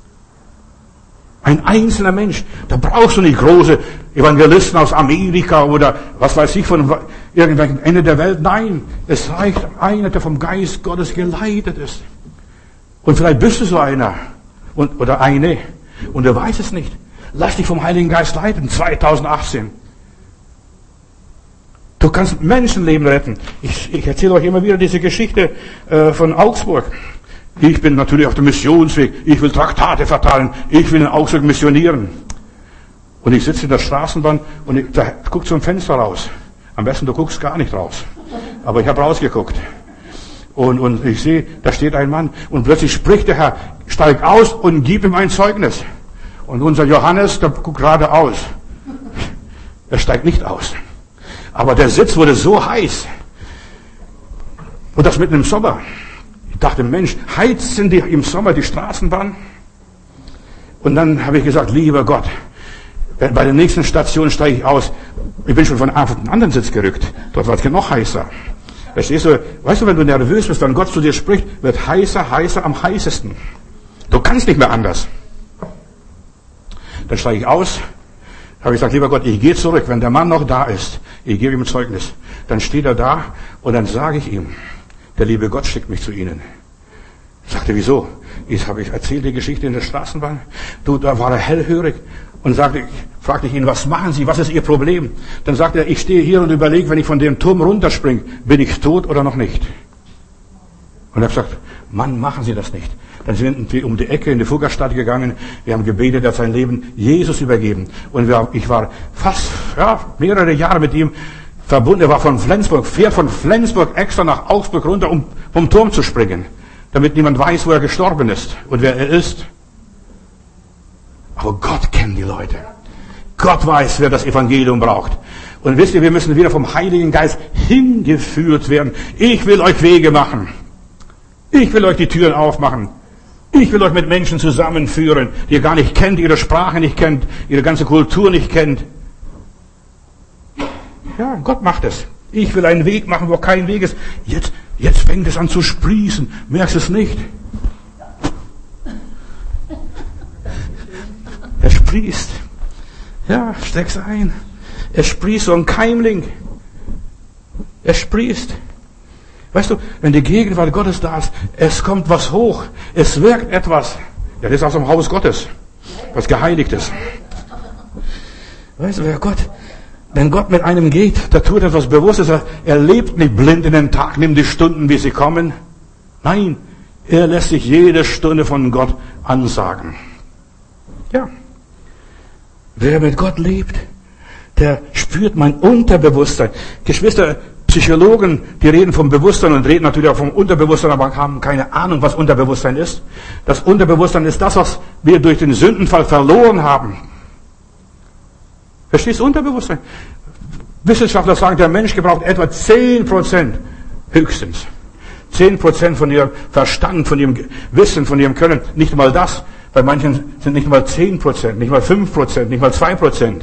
Ein einzelner Mensch. Da brauchst du nicht große Evangelisten aus Amerika oder was weiß ich von irgendwelchen Ende der Welt. Nein, es reicht einer, der vom Geist Gottes geleitet ist. Und vielleicht bist du so einer oder eine. Und du weißt es nicht. Lass dich vom Heiligen Geist leiten. 2018. Du kannst Menschenleben retten. Ich erzähle euch immer wieder diese Geschichte von Augsburg. Ich bin natürlich auf dem Missionsweg. Ich will Traktate verteilen. Ich will in Augsburg missionieren. Und ich sitze in der Straßenbahn und da guckt so ein Fenster raus. Am besten du guckst gar nicht raus. Aber ich habe rausgeguckt. Und ich sehe, da steht ein Mann. Und plötzlich spricht der Herr, steig aus und gib ihm ein Zeugnis. Und unser Johannes, der guckt geradeaus. Er steigt nicht aus. Aber der Sitz wurde so heiß. Und das mitten im Sommer. Ich dachte, Mensch, heizen die im Sommer die Straßenbahn? Und dann habe ich gesagt, lieber Gott, bei der nächsten Station steige ich aus. Ich bin schon von einem anderen Sitz gerückt. Dort war es noch heißer. Verstehst du? Weißt du, wenn du nervös bist, wenn Gott zu dir spricht, wird heißer am heißesten. Du kannst nicht mehr anders. Dann steige ich aus. Habe ich gesagt, lieber Gott, ich gehe zurück. Wenn der Mann noch da ist, ich gebe ihm ein Zeugnis. Dann steht er da und dann sage ich ihm, der liebe Gott schickt mich zu Ihnen. Sagte, wieso? Ich erzählt die Geschichte in der Straßenbahn. Da war er hellhörig und fragte ich ihn, was machen Sie? Was ist Ihr Problem? Dann sagte er, ich stehe hier und überlege, wenn ich von dem Turm runterspringe, bin ich tot oder noch nicht? Und er hat gesagt, Mann, machen Sie das nicht. Dann sind wir um die Ecke in die Fuggerstadt gegangen. Wir haben gebetet, er hat sein Leben Jesus übergeben. Und ich war fast mehrere Jahre mit ihm verbunden. Er war fährt von Flensburg extra nach Augsburg runter, um vom Turm zu springen, damit niemand weiß, wo er gestorben ist und wer er ist. Aber Gott kennt die Leute. Gott weiß, wer das Evangelium braucht. Und wisst ihr, wir müssen wieder vom Heiligen Geist hingeführt werden. Ich will euch Wege machen. Ich will euch die Türen aufmachen. Ich will euch mit Menschen zusammenführen, die ihr gar nicht kennt, ihre Sprache nicht kennt, ihre ganze Kultur nicht kennt. Ja, Gott macht es. Ich will einen Weg machen, wo kein Weg ist. Jetzt fängt es an zu sprießen. Merkst du es nicht? Er sprießt. Ja, steck's ein. Er sprießt so ein Keimling. Er sprießt. Weißt du, wenn die Gegenwart Gottes da ist, es kommt was hoch. Es wirkt etwas. Ja, das ist aus dem Haus Gottes. Was Geheiligtes. Weißt du, wenn Gott mit einem geht, der tut etwas Bewusstes. Er lebt nicht blind in den Tag, nimmt die Stunden, wie sie kommen. Nein, er lässt sich jede Stunde von Gott ansagen. Ja. Wer mit Gott lebt, der spürt mein Unterbewusstsein. Geschwister, Psychologen, die reden vom Bewusstsein und reden natürlich auch vom Unterbewusstsein, aber haben keine Ahnung, was Unterbewusstsein ist. Das Unterbewusstsein ist das, was wir durch den Sündenfall verloren haben. Verstehst du, Unterbewusstsein? Wissenschaftler sagen, der Mensch gebraucht etwa 10%, höchstens. 10% von ihrem Verstand, von ihrem Wissen, von ihrem Können. Nicht mal das. Bei manchen sind nicht mal 10%, nicht mal 5%, nicht mal 2%.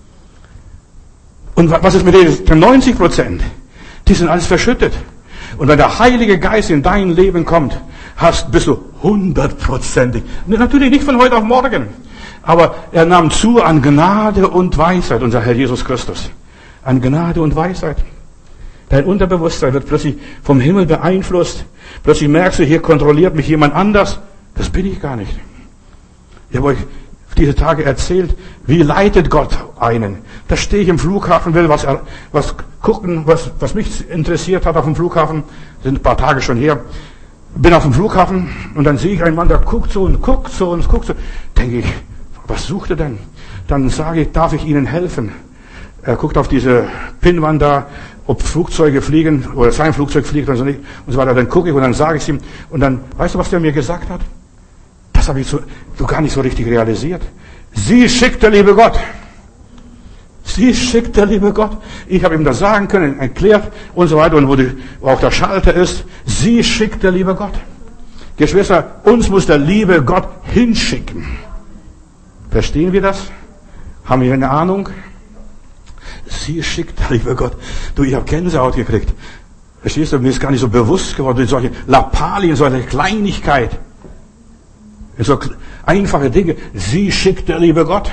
Und was ist mit den 90%? Die sind alles verschüttet. Und wenn der Heilige Geist in dein Leben kommt, bist du 100%ig. Natürlich nicht von heute auf morgen. Aber er nahm zu an Gnade und Weisheit, unser Herr Jesus Christus. An Gnade und Weisheit. Dein Unterbewusstsein wird plötzlich vom Himmel beeinflusst. Plötzlich merkst du, hier kontrolliert mich jemand anders. Das bin ich gar nicht. Ich habe euch diese Tage erzählt, wie leitet Gott einen. Da stehe ich im Flughafen, will was gucken, was mich interessiert hat auf dem Flughafen. Sind ein paar Tage schon her. Bin auf dem Flughafen und dann sehe ich einen Mann, der guckt so und guckt so und guckt so. Denke ich, was sucht er denn? Dann sage ich, darf ich Ihnen helfen? Er guckt auf diese Pinnwand da, ob Flugzeuge fliegen oder sein Flugzeug fliegt oder so nicht und so weiter. Dann gucke ich und dann sage ich es ihm. Und dann, weißt du, was der mir gesagt hat? Das habe ich so gar nicht so richtig realisiert. Sie schickt der liebe Gott. Sie schickt der liebe Gott. Ich habe ihm das sagen können, erklärt und so weiter. Und wo auch der Schalter ist. Sie schickt der liebe Gott. Geschwister, uns muss der liebe Gott hinschicken. Verstehen wir das? Haben wir eine Ahnung? Sie schickt der liebe Gott. Du, ich habe Gänsehaut gekriegt. Verstehst du? Mir ist gar nicht so bewusst geworden, in solche Lappalien, solche Kleinigkeit. So einfache Dinge. Sie schickt der liebe Gott.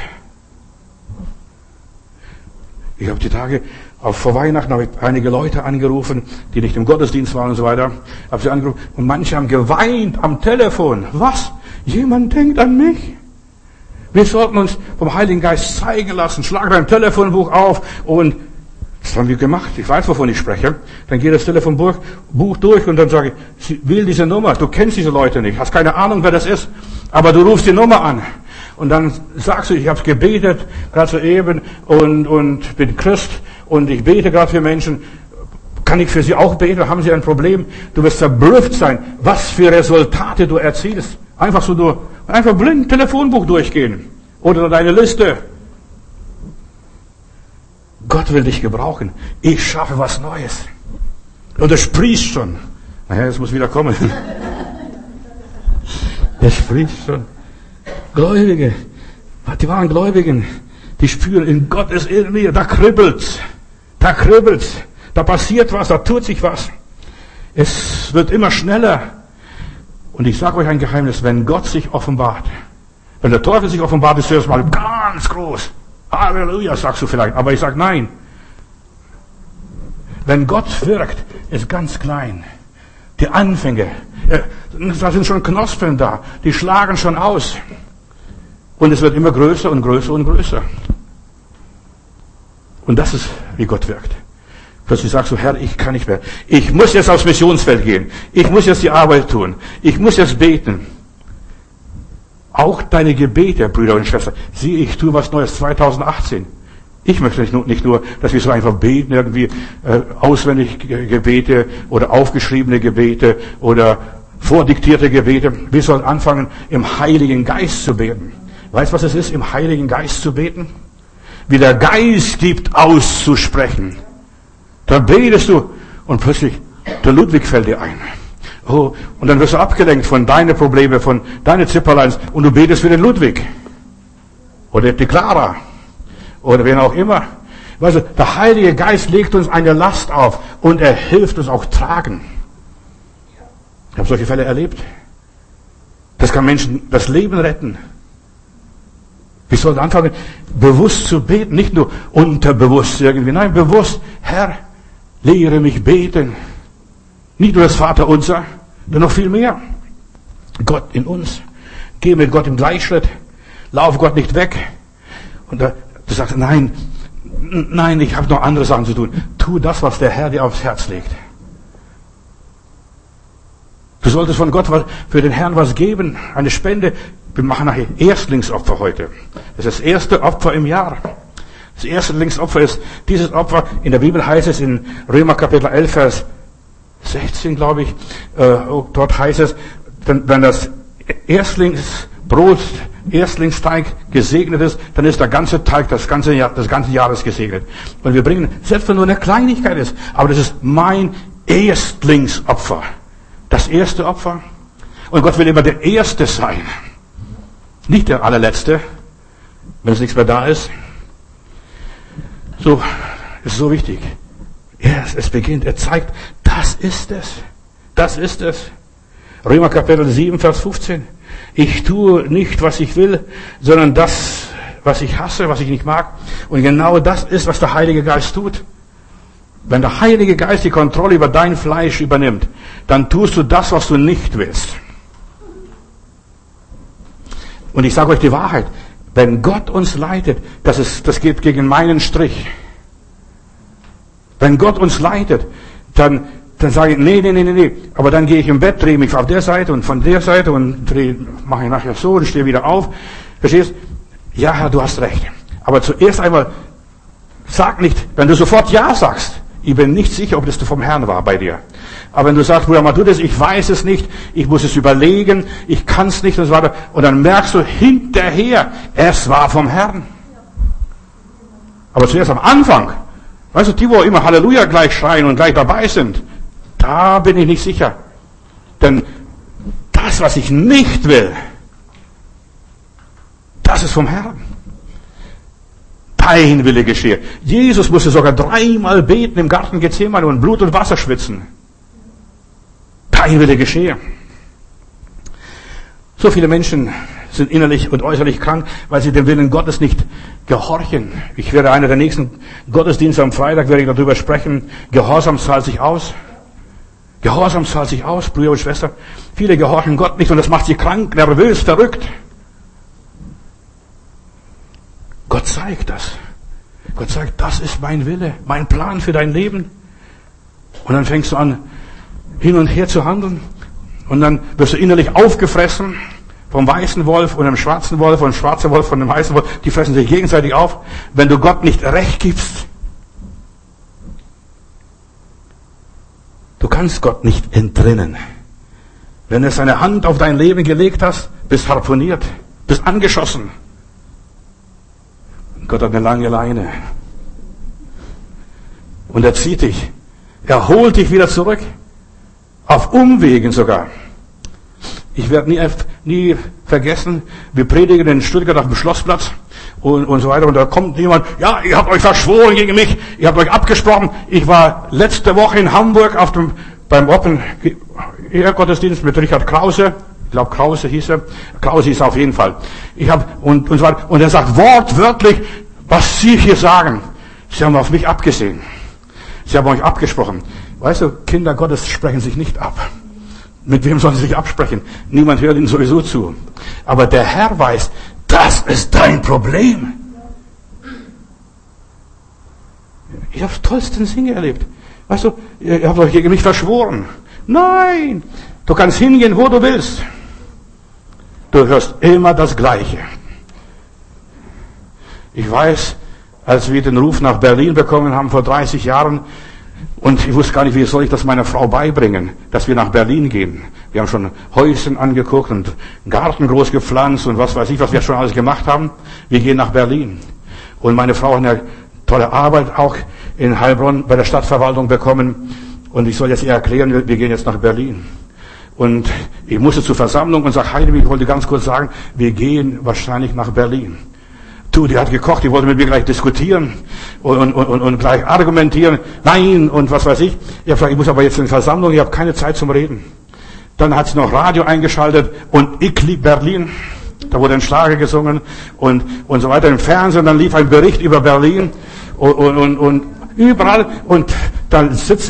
Ich habe die Tage, vor Weihnachten habe ich einige Leute angerufen, die nicht im Gottesdienst waren und so weiter. Habe sie angerufen und manche haben geweint am Telefon. Was? Jemand denkt an mich? Wir sollten uns vom Heiligen Geist zeigen lassen. Schlag dein Telefonbuch auf und das haben wir gemacht. Ich weiß, wovon ich spreche. Dann geht das Telefonbuch durch und dann sage ich, wähl diese Nummer. Du kennst diese Leute nicht, hast keine Ahnung, wer das ist, aber du rufst die Nummer an. Und dann sagst du, ich habe gebetet, gerade soeben, und bin Christ und ich bete gerade für Menschen. Kann ich für sie auch beten? Haben sie ein Problem? Du wirst verblüfft sein, was für Resultate du erzielst. Einfach so nur, einfach blind Telefonbuch durchgehen. Oder deine Liste. Gott will dich gebrauchen. Ich schaffe was Neues. Und es sprießt schon. Naja, es muss wieder kommen. Es sprießt schon. Gläubige, die wahren Gläubigen, die spüren, in Gott ist in mir, da kribbelt's. Da kribbelt's. Da passiert was, da tut sich was. Es wird immer schneller. Und ich sage euch ein Geheimnis, wenn Gott sich offenbart, wenn der Teufel sich offenbart, ist das mal ganz groß. Halleluja, sagst du vielleicht. Aber ich sage nein. Wenn Gott wirkt, ist ganz klein. Die Anfänge, da sind schon Knospen da, die schlagen schon aus. Und es wird immer größer und größer und größer. Und das ist, wie Gott wirkt. Plötzlich sagst du, Herr, ich kann nicht mehr. Ich muss jetzt aufs Missionsfeld gehen. Ich muss jetzt die Arbeit tun. Ich muss jetzt beten. Auch deine Gebete, Brüder und Schwestern. Sieh, ich tue was Neues 2018. Ich möchte nicht nur, dass wir so einfach beten, irgendwie auswendig Gebete oder aufgeschriebene Gebete oder vordiktierte Gebete. Wir sollen anfangen, im Heiligen Geist zu beten. Weißt du, was es ist, im Heiligen Geist zu beten? Wie der Geist gibt, auszusprechen. Da betest du und plötzlich der Ludwig fällt dir ein. Oh, und dann wirst du abgelenkt von deinen Problemen, von deinen Zipperleins und du betest für den Ludwig. Oder die Clara. Oder wen auch immer. Weißt du, der Heilige Geist legt uns eine Last auf und er hilft uns auch tragen. Ich habe solche Fälle erlebt. Das kann Menschen das Leben retten. Wir sollten anfangen, bewusst zu beten, nicht nur unterbewusst irgendwie, nein, bewusst. Herr, lehre mich beten. Nicht nur das Vaterunser, sondern noch viel mehr. Gott in uns. Geh mit Gott im Gleichschritt. Lauf Gott nicht weg. Und du sagst, nein, ich habe noch andere Sachen zu tun. Tu das, was der Herr dir aufs Herz legt. Du solltest von Gott für den Herrn was geben, eine Spende. Wir machen nachher Erstlingsopfer heute. Das ist das erste Opfer im Jahr. Das Erstlingsopfer ist dieses Opfer. In der Bibel heißt es in Römer Kapitel 11, Vers 16, glaube ich, dort heißt es, wenn das Erstlingsbrot, Erstlingsteig gesegnet ist, dann ist der ganze Teig das ganze Jahres gesegnet. Und wir bringen, selbst wenn nur eine Kleinigkeit ist, aber das ist mein Erstlingsopfer. Das erste Opfer. Und Gott will immer der Erste sein. Nicht der Allerletzte, wenn es nichts mehr da ist. So, ist so wichtig. Es beginnt, er zeigt, das ist es. Das ist es. Römer Kapitel 7, Vers 15. Ich tue nicht, was ich will, sondern das, was ich hasse, was ich nicht mag. Und genau das ist, was der Heilige Geist tut. Wenn der Heilige Geist die Kontrolle über dein Fleisch übernimmt, dann tust du das, was du nicht willst. Und ich sage euch die Wahrheit. Wenn Gott uns leitet, das geht gegen meinen Strich. Wenn Gott uns leitet, dann sage ich, nee. Aber dann gehe ich im Bett, drehe mich auf der Seite und von der Seite und mache ich nachher so und stehe wieder auf. Verstehst? Ja, Herr, du hast recht. Aber zuerst einmal, sag nicht, wenn du sofort Ja sagst, ich bin nicht sicher, ob das vom Herrn war bei dir. Aber wenn du sagst, Bruder Matthäus, ich weiß es nicht, ich muss es überlegen, ich kann es nicht und so weiter, und dann merkst du hinterher, es war vom Herrn. Aber zuerst am Anfang, weißt du, die, wo immer Halleluja gleich schreien und gleich dabei sind, da bin ich nicht sicher. Denn das, was ich nicht will, das ist vom Herrn. Dein Wille geschehe. Jesus musste sogar 3-mal beten im Garten Gethsemane und Blut und Wasser schwitzen. Dein Wille geschehe. So viele Menschen sind innerlich und äußerlich krank, weil sie dem Willen Gottes nicht gehorchen. Ich werde einer der nächsten Gottesdienste am Freitag, werde ich darüber sprechen. Gehorsam zahlt sich aus. Gehorsam zahlt sich aus, Brüder und Schwestern. Viele gehorchen Gott nicht und das macht sie krank, nervös, verrückt. Gott zeigt das. Gott sagt, das ist mein Wille, mein Plan für dein Leben. Und dann fängst du an, hin und her zu handeln. Und dann wirst du innerlich aufgefressen vom weißen Wolf und dem schwarzen Wolf und dem schwarzen Wolf von dem weißen Wolf. Die fressen sich gegenseitig auf. Wenn du Gott nicht Recht gibst, du kannst Gott nicht entrinnen. Wenn er seine Hand auf dein Leben gelegt hast, bist harponiert, bist angeschossen. Gott hat eine lange Leine. Und er zieht dich. Er holt dich wieder zurück. Auf Umwegen sogar. Ich werde nie vergessen, wir predigen in Stuttgart auf dem Schlossplatz und so weiter. Und da kommt jemand, ja, ihr habt euch verschworen gegen mich, ihr habt euch abgesprochen. Ich war letzte Woche in Hamburg beim Open Air Gottesdienst mit Richard Krause. Ich glaube, Krause hieß er. Krause hieß er auf jeden Fall. Und er sagt wortwörtlich, was Sie hier sagen. Sie haben auf mich abgesehen. Sie haben euch abgesprochen. Weißt du, Kinder Gottes sprechen sich nicht ab. Mit wem sollen sie sich absprechen? Niemand hört ihnen sowieso zu. Aber der Herr weiß, das ist dein Problem. Ich habe tollsten Dinge erlebt. Weißt du, ihr habt euch gegen mich verschworen. Nein, du kannst hingehen, wo du willst. Du hörst immer das Gleiche. Ich weiß, als wir den Ruf nach Berlin bekommen haben vor 30 Jahren, und ich wusste gar nicht, wie soll ich das meiner Frau beibringen, dass wir nach Berlin gehen. Wir haben schon Häuschen angeguckt und einen Garten groß gepflanzt und was weiß ich, was wir schon alles gemacht haben. Wir gehen nach Berlin. Und meine Frau hat eine tolle Arbeit auch in Heilbronn bei der Stadtverwaltung bekommen. Und ich soll jetzt ihr erklären, wir gehen jetzt nach Berlin. Und ich musste zur Versammlung und sage, Heidi, ich wollte ganz kurz sagen, wir gehen wahrscheinlich nach Berlin. Die hat gekocht, die wollte mit mir gleich diskutieren und gleich argumentieren. Nein, und was weiß ich. Ich muss aber jetzt in die Versammlung, ich habe keine Zeit zum Reden. Dann hat sie noch Radio eingeschaltet und ich lieb Berlin. Da wurde ein Schlager gesungen und so weiter im Fernsehen. Dann lief ein Bericht über Berlin und überall. Und dann sitzt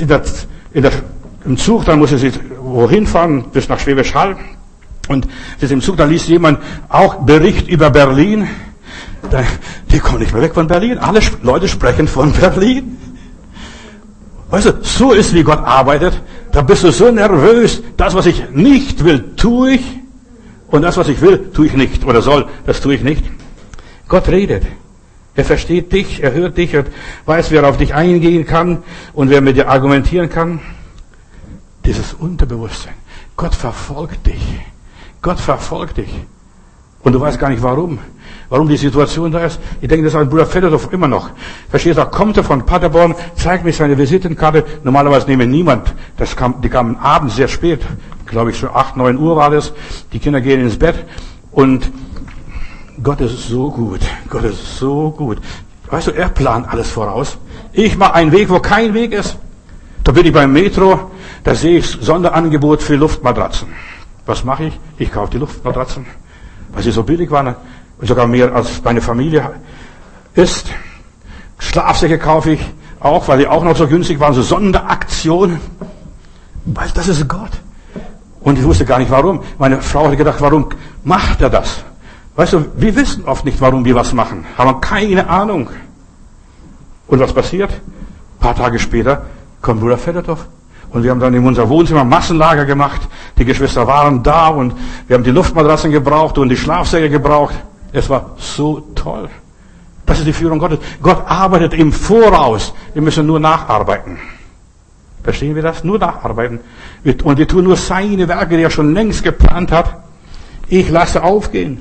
im Zug, dann muss sie wohin fahren, bis nach Schwäbisch Hall. Und sitzt im Zug, dann liest jemand auch Bericht über Berlin. Die kommen nicht mehr weg von Berlin. Alle Leute sprechen von Berlin. Weißt du, so ist, wie Gott arbeitet. Da bist du so nervös. Das, was ich nicht will, tue ich. Und das, was ich will, tue ich nicht. Oder soll, das tue ich nicht. Gott redet. Er versteht dich, er hört dich und weiß, wer auf dich eingehen kann und wer mit dir argumentieren kann. Dieses Unterbewusstsein. Gott verfolgt dich. Gott verfolgt dich. Und du weißt gar nicht warum. Warum die Situation da ist. Ich denke, das ist ein Bruder Fedorov immer noch. Verstehst du, da kommt er von Paderborn, zeigt mir seine Visitenkarte. Normalerweise nehmen niemand. Die kamen abends sehr spät. Glaube ich, schon 8, 9 Uhr war das. Die Kinder gehen ins Bett. Und Gott ist so gut. Gott ist so gut. Weißt du, er plant alles voraus. Ich mache einen Weg, wo kein Weg ist. Da bin ich beim Metro. Da sehe ich Sonderangebot für Luftmatratzen. Was mache ich? Ich kaufe die Luftmatratzen. Weil sie so billig waren. Sogar mehr als meine Familie ist. Schlafsäcke kaufe ich auch, weil die auch noch so günstig waren, so Sonderaktionen. Weil das ist Gott. Und ich wusste gar nicht warum. Meine Frau hatte gedacht, warum macht er das? Weißt du, wir wissen oft nicht, warum wir was machen. Haben keine Ahnung. Und was passiert? Ein paar Tage später kommt Bruder Fedorov. Und wir haben dann in unser Wohnzimmer Massenlager gemacht. Die Geschwister waren da und wir haben die Luftmatratzen gebraucht und die Schlafsäcke gebraucht. Es war so toll. Das ist die Führung Gottes. Gott arbeitet im Voraus. Wir müssen nur nacharbeiten. Verstehen wir das? Nur nacharbeiten. Und wir tun nur seine Werke, die er schon längst geplant hat. Ich lasse aufgehen.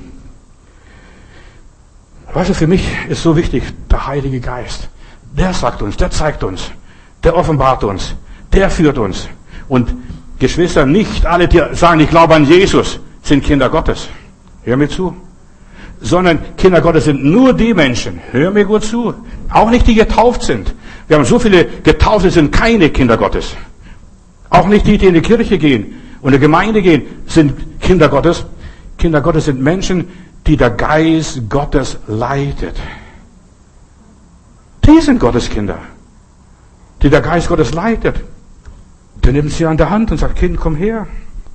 Weißt du, für mich ist so wichtig, der Heilige Geist. Der sagt uns, der zeigt uns, der offenbart uns, der führt uns. Und Geschwister, nicht alle, die sagen, ich glaube an Jesus, sind Kinder Gottes. Hör mir zu. Sondern Kinder Gottes sind nur die Menschen, hör mir gut zu, auch nicht die getauft sind. Wir haben so viele Getaufte, sind keine Kinder Gottes. Auch nicht die, die in die Kirche gehen und in die Gemeinde gehen, sind Kinder Gottes. Kinder Gottes sind Menschen, die der Geist Gottes leitet. Die sind Gottes Kinder, die der Geist Gottes leitet. Der nimmt sie an der Hand und sagt, Kind, komm her.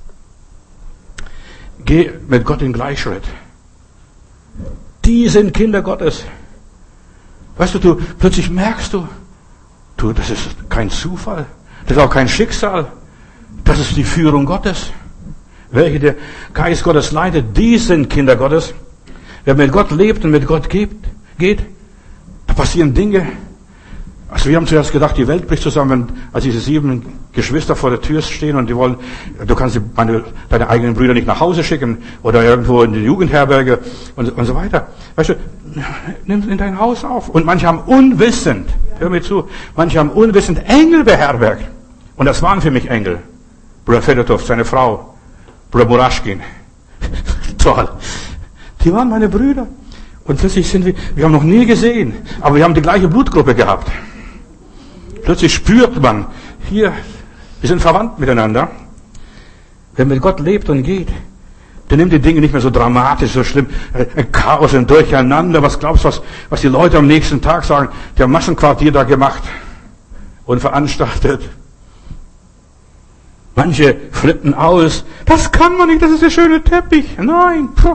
Geh mit Gott in Gleichschritt. Die sind Kinder Gottes. Weißt du, plötzlich merkst du, das ist kein Zufall. Das ist auch kein Schicksal. Das ist die Führung Gottes. Welche der Geist Gottes leitet, die sind Kinder Gottes. Wer mit Gott lebt und mit Gott geht, da passieren Dinge. Also wir haben zuerst gedacht, die Welt bricht zusammen, als diese 7 Geschwister vor der Tür stehen und die wollen, du kannst deine eigenen Brüder nicht nach Hause schicken oder irgendwo in die Jugendherberge und so weiter. Weißt du, nimm es in dein Haus auf. Und manche haben unwissend, hör mir zu, manche haben unwissend Engel beherbergt. Und das waren für mich Engel. Bruder Fedotov, seine Frau, Bruder Muraschkin. Toll. Die waren meine Brüder. Und plötzlich wir haben noch nie gesehen, aber wir haben die gleiche Blutgruppe gehabt. Plötzlich spürt man, hier, wir sind verwandt miteinander. Wer mit Gott lebt und geht, der nimmt die Dinge nicht mehr so dramatisch, so schlimm. Ein Chaos, ein Durcheinander. Was glaubst du, was die Leute am nächsten Tag sagen? Die haben Massenquartier da gemacht und veranstaltet. Manche flippen aus. Das kann man nicht, das ist der schöne Teppich. Nein. Puh.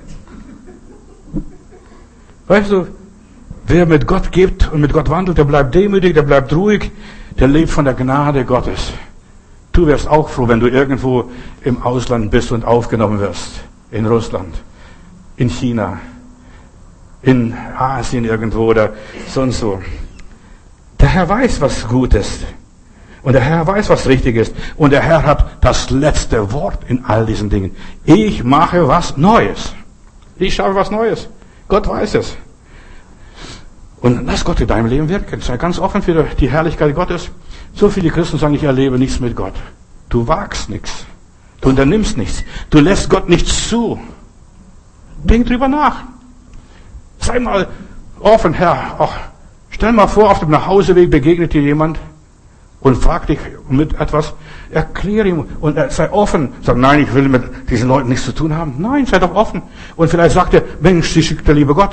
Weißt du, wer mit Gott gibt und mit Gott wandelt, der bleibt demütig, der bleibt ruhig, der lebt von der Gnade Gottes. Du wärst auch froh, wenn du irgendwo im Ausland bist und aufgenommen wirst. In Russland, in China, in Asien irgendwo oder sonst wo. Der Herr weiß, was gut ist. Und der Herr weiß, was richtig ist. Und der Herr hat das letzte Wort in all diesen Dingen. Ich mache was Neues. Ich schaffe was Neues. Gott weiß es. Und lass Gott in deinem Leben wirken. Sei ganz offen für die Herrlichkeit Gottes. So viele Christen sagen, ich erlebe nichts mit Gott. Du wagst nichts. Du unternimmst nichts. Du lässt Gott nichts zu. Denk drüber nach. Sei mal offen, Herr. Stell mal vor, auf dem Nachhauseweg begegnet dir jemand und fragt dich mit etwas. Erkläre ihm und sei offen. Sag, nein, ich will mit diesen Leuten nichts zu tun haben. Nein, sei doch offen. Und vielleicht sagt er, Mensch, sie schickt der liebe Gott.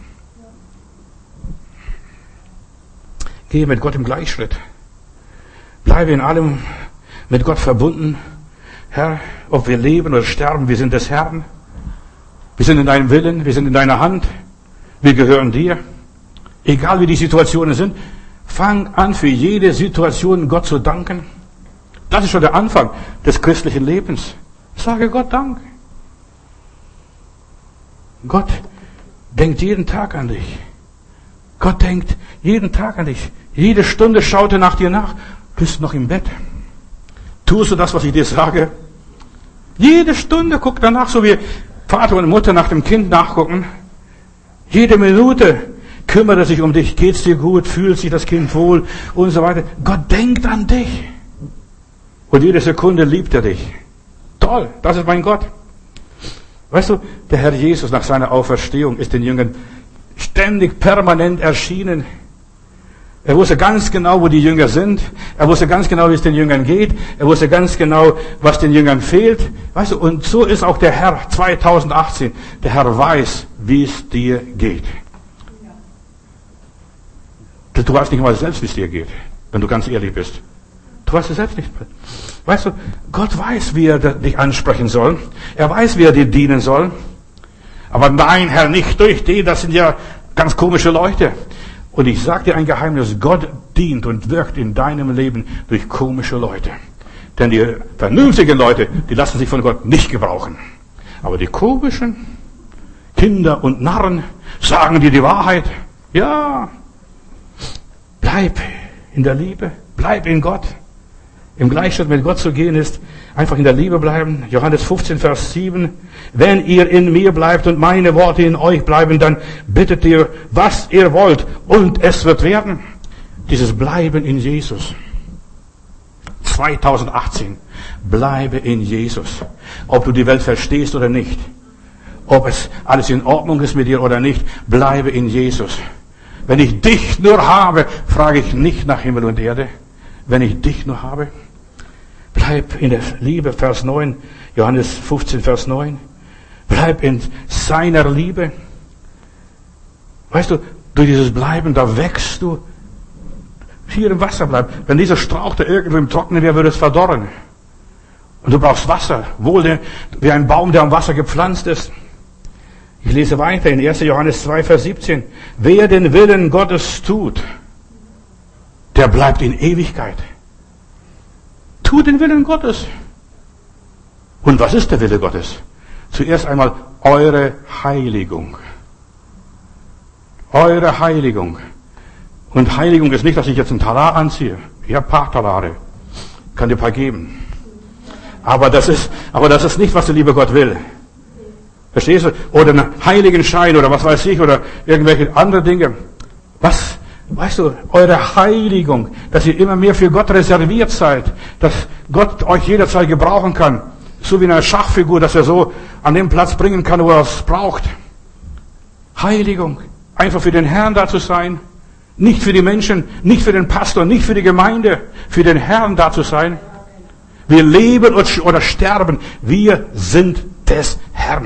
Gehe mit Gott im Gleichschritt. Bleibe in allem mit Gott verbunden. Herr, ob wir leben oder sterben, wir sind des Herrn. Wir sind in deinem Willen, wir sind in deiner Hand. Wir gehören dir. Egal wie die Situationen sind, fang an, für jede Situation Gott zu danken. Das ist schon der Anfang des christlichen Lebens. Sage Gott Dank. Gott denkt jeden Tag an dich. Gott denkt jeden Tag an dich. Jede Stunde schaut er nach dir nach. Bist noch im Bett. Tust du das, was ich dir sage? Jede Stunde guckt er nach, so wie Vater und Mutter nach dem Kind nachgucken. Jede Minute kümmert er sich um dich. Geht's dir gut? Fühlt sich das Kind wohl? Und so weiter. Gott denkt an dich. Und jede Sekunde liebt er dich. Toll, das ist mein Gott. Weißt du, der Herr Jesus nach seiner Auferstehung ist den Jüngern ständig, permanent erschienen. Er wusste ganz genau, wo die Jünger sind. Er wusste ganz genau, wie es den Jüngern geht. Er wusste ganz genau, was den Jüngern fehlt. Weißt du, und so ist auch der Herr 2018. Der Herr weiß, wie es dir geht. Du weißt nicht mal selbst, wie es dir geht, wenn du ganz ehrlich bist. Du weißt es selbst nicht. Weißt du, Gott weiß, wie er dich ansprechen soll. Er weiß, wie er dir dienen soll. Aber nein, Herr, nicht durch die, das sind ja ganz komische Leute. Und ich sage dir ein Geheimnis, Gott dient und wirkt in deinem Leben durch komische Leute. Denn die vernünftigen Leute, die lassen sich von Gott nicht gebrauchen. Aber die komischen Kinder und Narren sagen dir die Wahrheit. Ja, bleib in der Liebe, bleib in Gott. Im Gleichschritt mit Gott zu gehen ist einfach in der Liebe bleiben. Johannes 15, Vers 7. Wenn ihr in mir bleibt und meine Worte in euch bleiben, dann bittet ihr, was ihr wollt, und es wird werden. Dieses Bleiben in Jesus. 2018. Bleibe in Jesus. Ob du die Welt verstehst oder nicht. Ob es alles in Ordnung ist mit dir oder nicht. Bleibe in Jesus. Wenn ich dich nur habe, frage ich nicht nach Himmel und Erde. Wenn ich dich nur habe, bleib in der Liebe, Vers 9, Johannes 15, Vers 9. Bleib in seiner Liebe. Weißt du, durch dieses Bleiben, da wächst du. Hier im Wasser bleiben. Wenn dieser Strauch da irgendwo im Trockenen wäre, würde es verdorren. Und du brauchst Wasser. Wohl wie ein Baum, der am Wasser gepflanzt ist. Ich lese weiter in 1. Johannes 2, Vers 17. Wer den Willen Gottes tut, der bleibt in Ewigkeit. Tu den Willen Gottes. Und was ist der Wille Gottes? Zuerst einmal eure Heiligung. Eure Heiligung. Und Heiligung ist nicht, dass ich jetzt einen Talar anziehe. Ich habe ein paar Talare. Kann dir ein paar geben. Aber das ist nicht, was der liebe Gott will. Verstehst du? Oder einen Heiligenschein oder was weiß ich oder irgendwelche andere Dinge. Was? Weißt du, eure Heiligung, dass ihr immer mehr für Gott reserviert seid, dass Gott euch jederzeit gebrauchen kann, so wie eine Schachfigur, dass er so an den Platz bringen kann, wo er es braucht. Heiligung, einfach für den Herrn da zu sein, nicht für die Menschen, nicht für den Pastor, nicht für die Gemeinde, für den Herrn da zu sein. Wir leben oder sterben, wir sind des Herrn.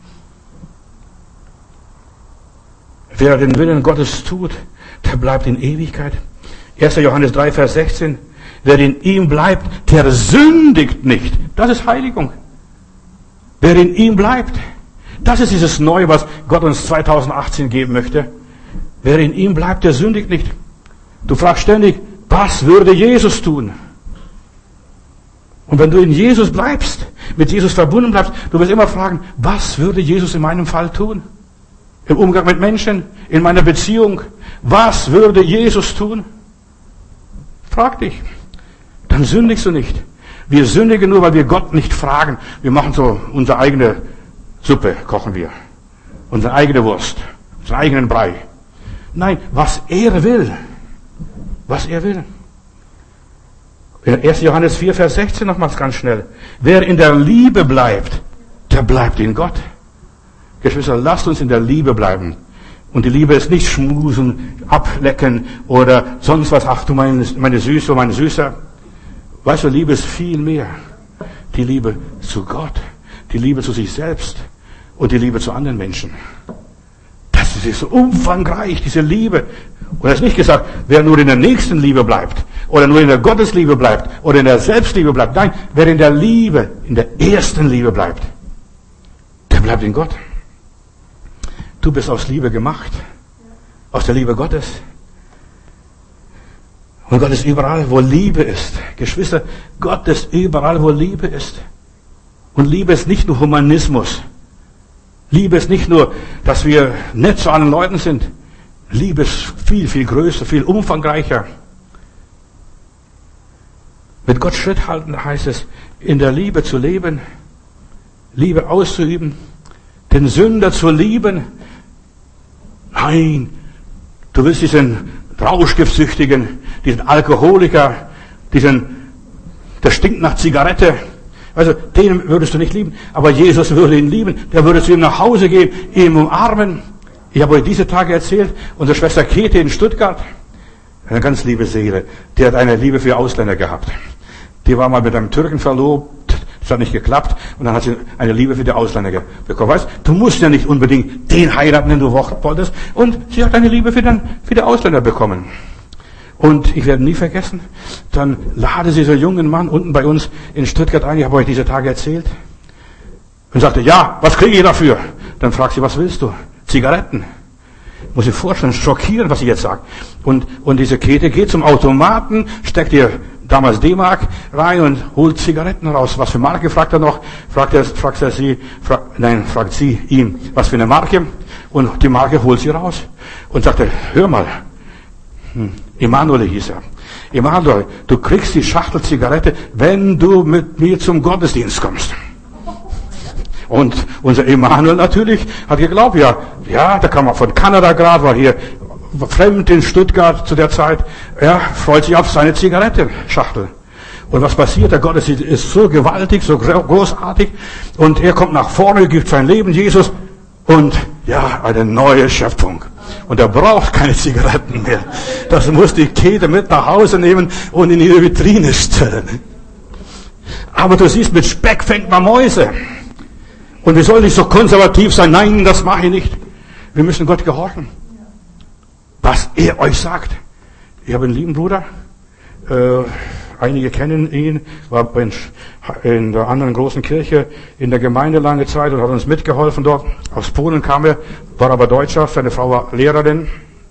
Wer den Willen Gottes tut, der bleibt in Ewigkeit. 1. Johannes 3, Vers 16. Wer in ihm bleibt, der sündigt nicht. Das ist Heiligung. Wer in ihm bleibt. Das ist dieses Neue, was Gott uns 2018 geben möchte. Wer in ihm bleibt, der sündigt nicht. Du fragst ständig, was würde Jesus tun? Und wenn du in Jesus bleibst, mit Jesus verbunden bleibst, du wirst immer fragen, was würde Jesus in meinem Fall tun? Im Umgang mit Menschen, in meiner Beziehung. Was würde Jesus tun? Frag dich. Dann sündigst du nicht. Wir sündigen nur, weil wir Gott nicht fragen. Wir machen so unsere eigene Suppe, kochen wir. Unsere eigene Wurst. Unseren eigenen Brei. Nein, was er will. Was er will. In 1. Johannes 4, Vers 16 nochmals ganz schnell. Wer in der Liebe bleibt, der bleibt in Gott. Geschwister, lasst uns in der Liebe bleiben. Und die Liebe ist nicht schmusen, ablecken oder sonst was. Ach du meine Süße, meine Süße. Weißt du, Liebe ist viel mehr. Die Liebe zu Gott, die Liebe zu sich selbst und die Liebe zu anderen Menschen. Das ist so umfangreich, diese Liebe. Und er ist nicht gesagt, wer nur in der nächsten Liebe bleibt oder nur in der Gottesliebe bleibt oder in der Selbstliebe bleibt. Nein, wer in der Liebe, in der ersten Liebe bleibt, der bleibt in Gott. Du bist aus Liebe gemacht. Aus der Liebe Gottes. Und Gott ist überall, wo Liebe ist. Geschwister, Gott ist überall, wo Liebe ist. Und Liebe ist nicht nur Humanismus. Liebe ist nicht nur, dass wir nett zu allen Leuten sind. Liebe ist viel, viel größer, viel umfangreicher. Mit Gott Schritt halten heißt es, in der Liebe zu leben, Liebe auszuüben, den Sünder zu lieben. Nein, du willst diesen Rauschgiftsüchtigen, diesen Alkoholiker, der stinkt nach Zigarette. Also, den würdest du nicht lieben. Aber Jesus würde ihn lieben. Der würde zu ihm nach Hause gehen, ihn umarmen. Ich habe euch diese Tage erzählt, unsere Schwester Käthe in Stuttgart, eine ganz liebe Seele, die hat eine Liebe für Ausländer gehabt. Die war mal mit einem Türken verlobt, das hat nicht geklappt, und dann hat sie eine Liebe für die Ausländer bekommen. Weißt, du musst ja nicht unbedingt den heiraten, den du wolltest. Und sie hat eine Liebe für die Ausländer bekommen. Und ich werde nie vergessen, dann lade sie so einen jungen Mann unten bei uns in Stuttgart ein, ich habe euch diese Tage erzählt, und sagte, ja, was kriege ich dafür? Dann fragt sie, was willst du? Zigaretten. Muss ich vorstellen, schockierend, was ich jetzt sage. Und diese Käthe geht zum Automaten, steckt ihr damals D-Mark rein und holt Zigaretten raus. Was für Marke, fragt er noch. Fragt sie ihn, was für eine Marke? Und die Marke holt sie raus. Und sagte, hör mal, Emanuel hieß er. Emanuel, du kriegst die Schachtel Zigarette, wenn du mit mir zum Gottesdienst kommst. Und unser Emanuel natürlich hat geglaubt, ja, da kam er von Kanada gerade, war hier fremd in Stuttgart zu der Zeit, freut sich auf seine Zigarettenschachtel. Und was passiert? Der Gottesdienst ist so gewaltig, so großartig, und er kommt nach vorne, gibt sein Leben Jesus, und eine neue Schöpfung. Und er braucht keine Zigaretten mehr. Das muss die Käthe mit nach Hause nehmen und in ihre Vitrine stellen. Aber du siehst, mit Speck fängt man Mäuse. Und wir sollen nicht so konservativ sein. Nein, das mache ich nicht. Wir müssen Gott gehorchen. Was er euch sagt. Ich habe einen lieben Bruder. Einige kennen ihn. War in der anderen großen Kirche in der Gemeinde lange Zeit und hat uns mitgeholfen dort. Aus Polen kam er, war aber Deutscher. Seine Frau war Lehrerin.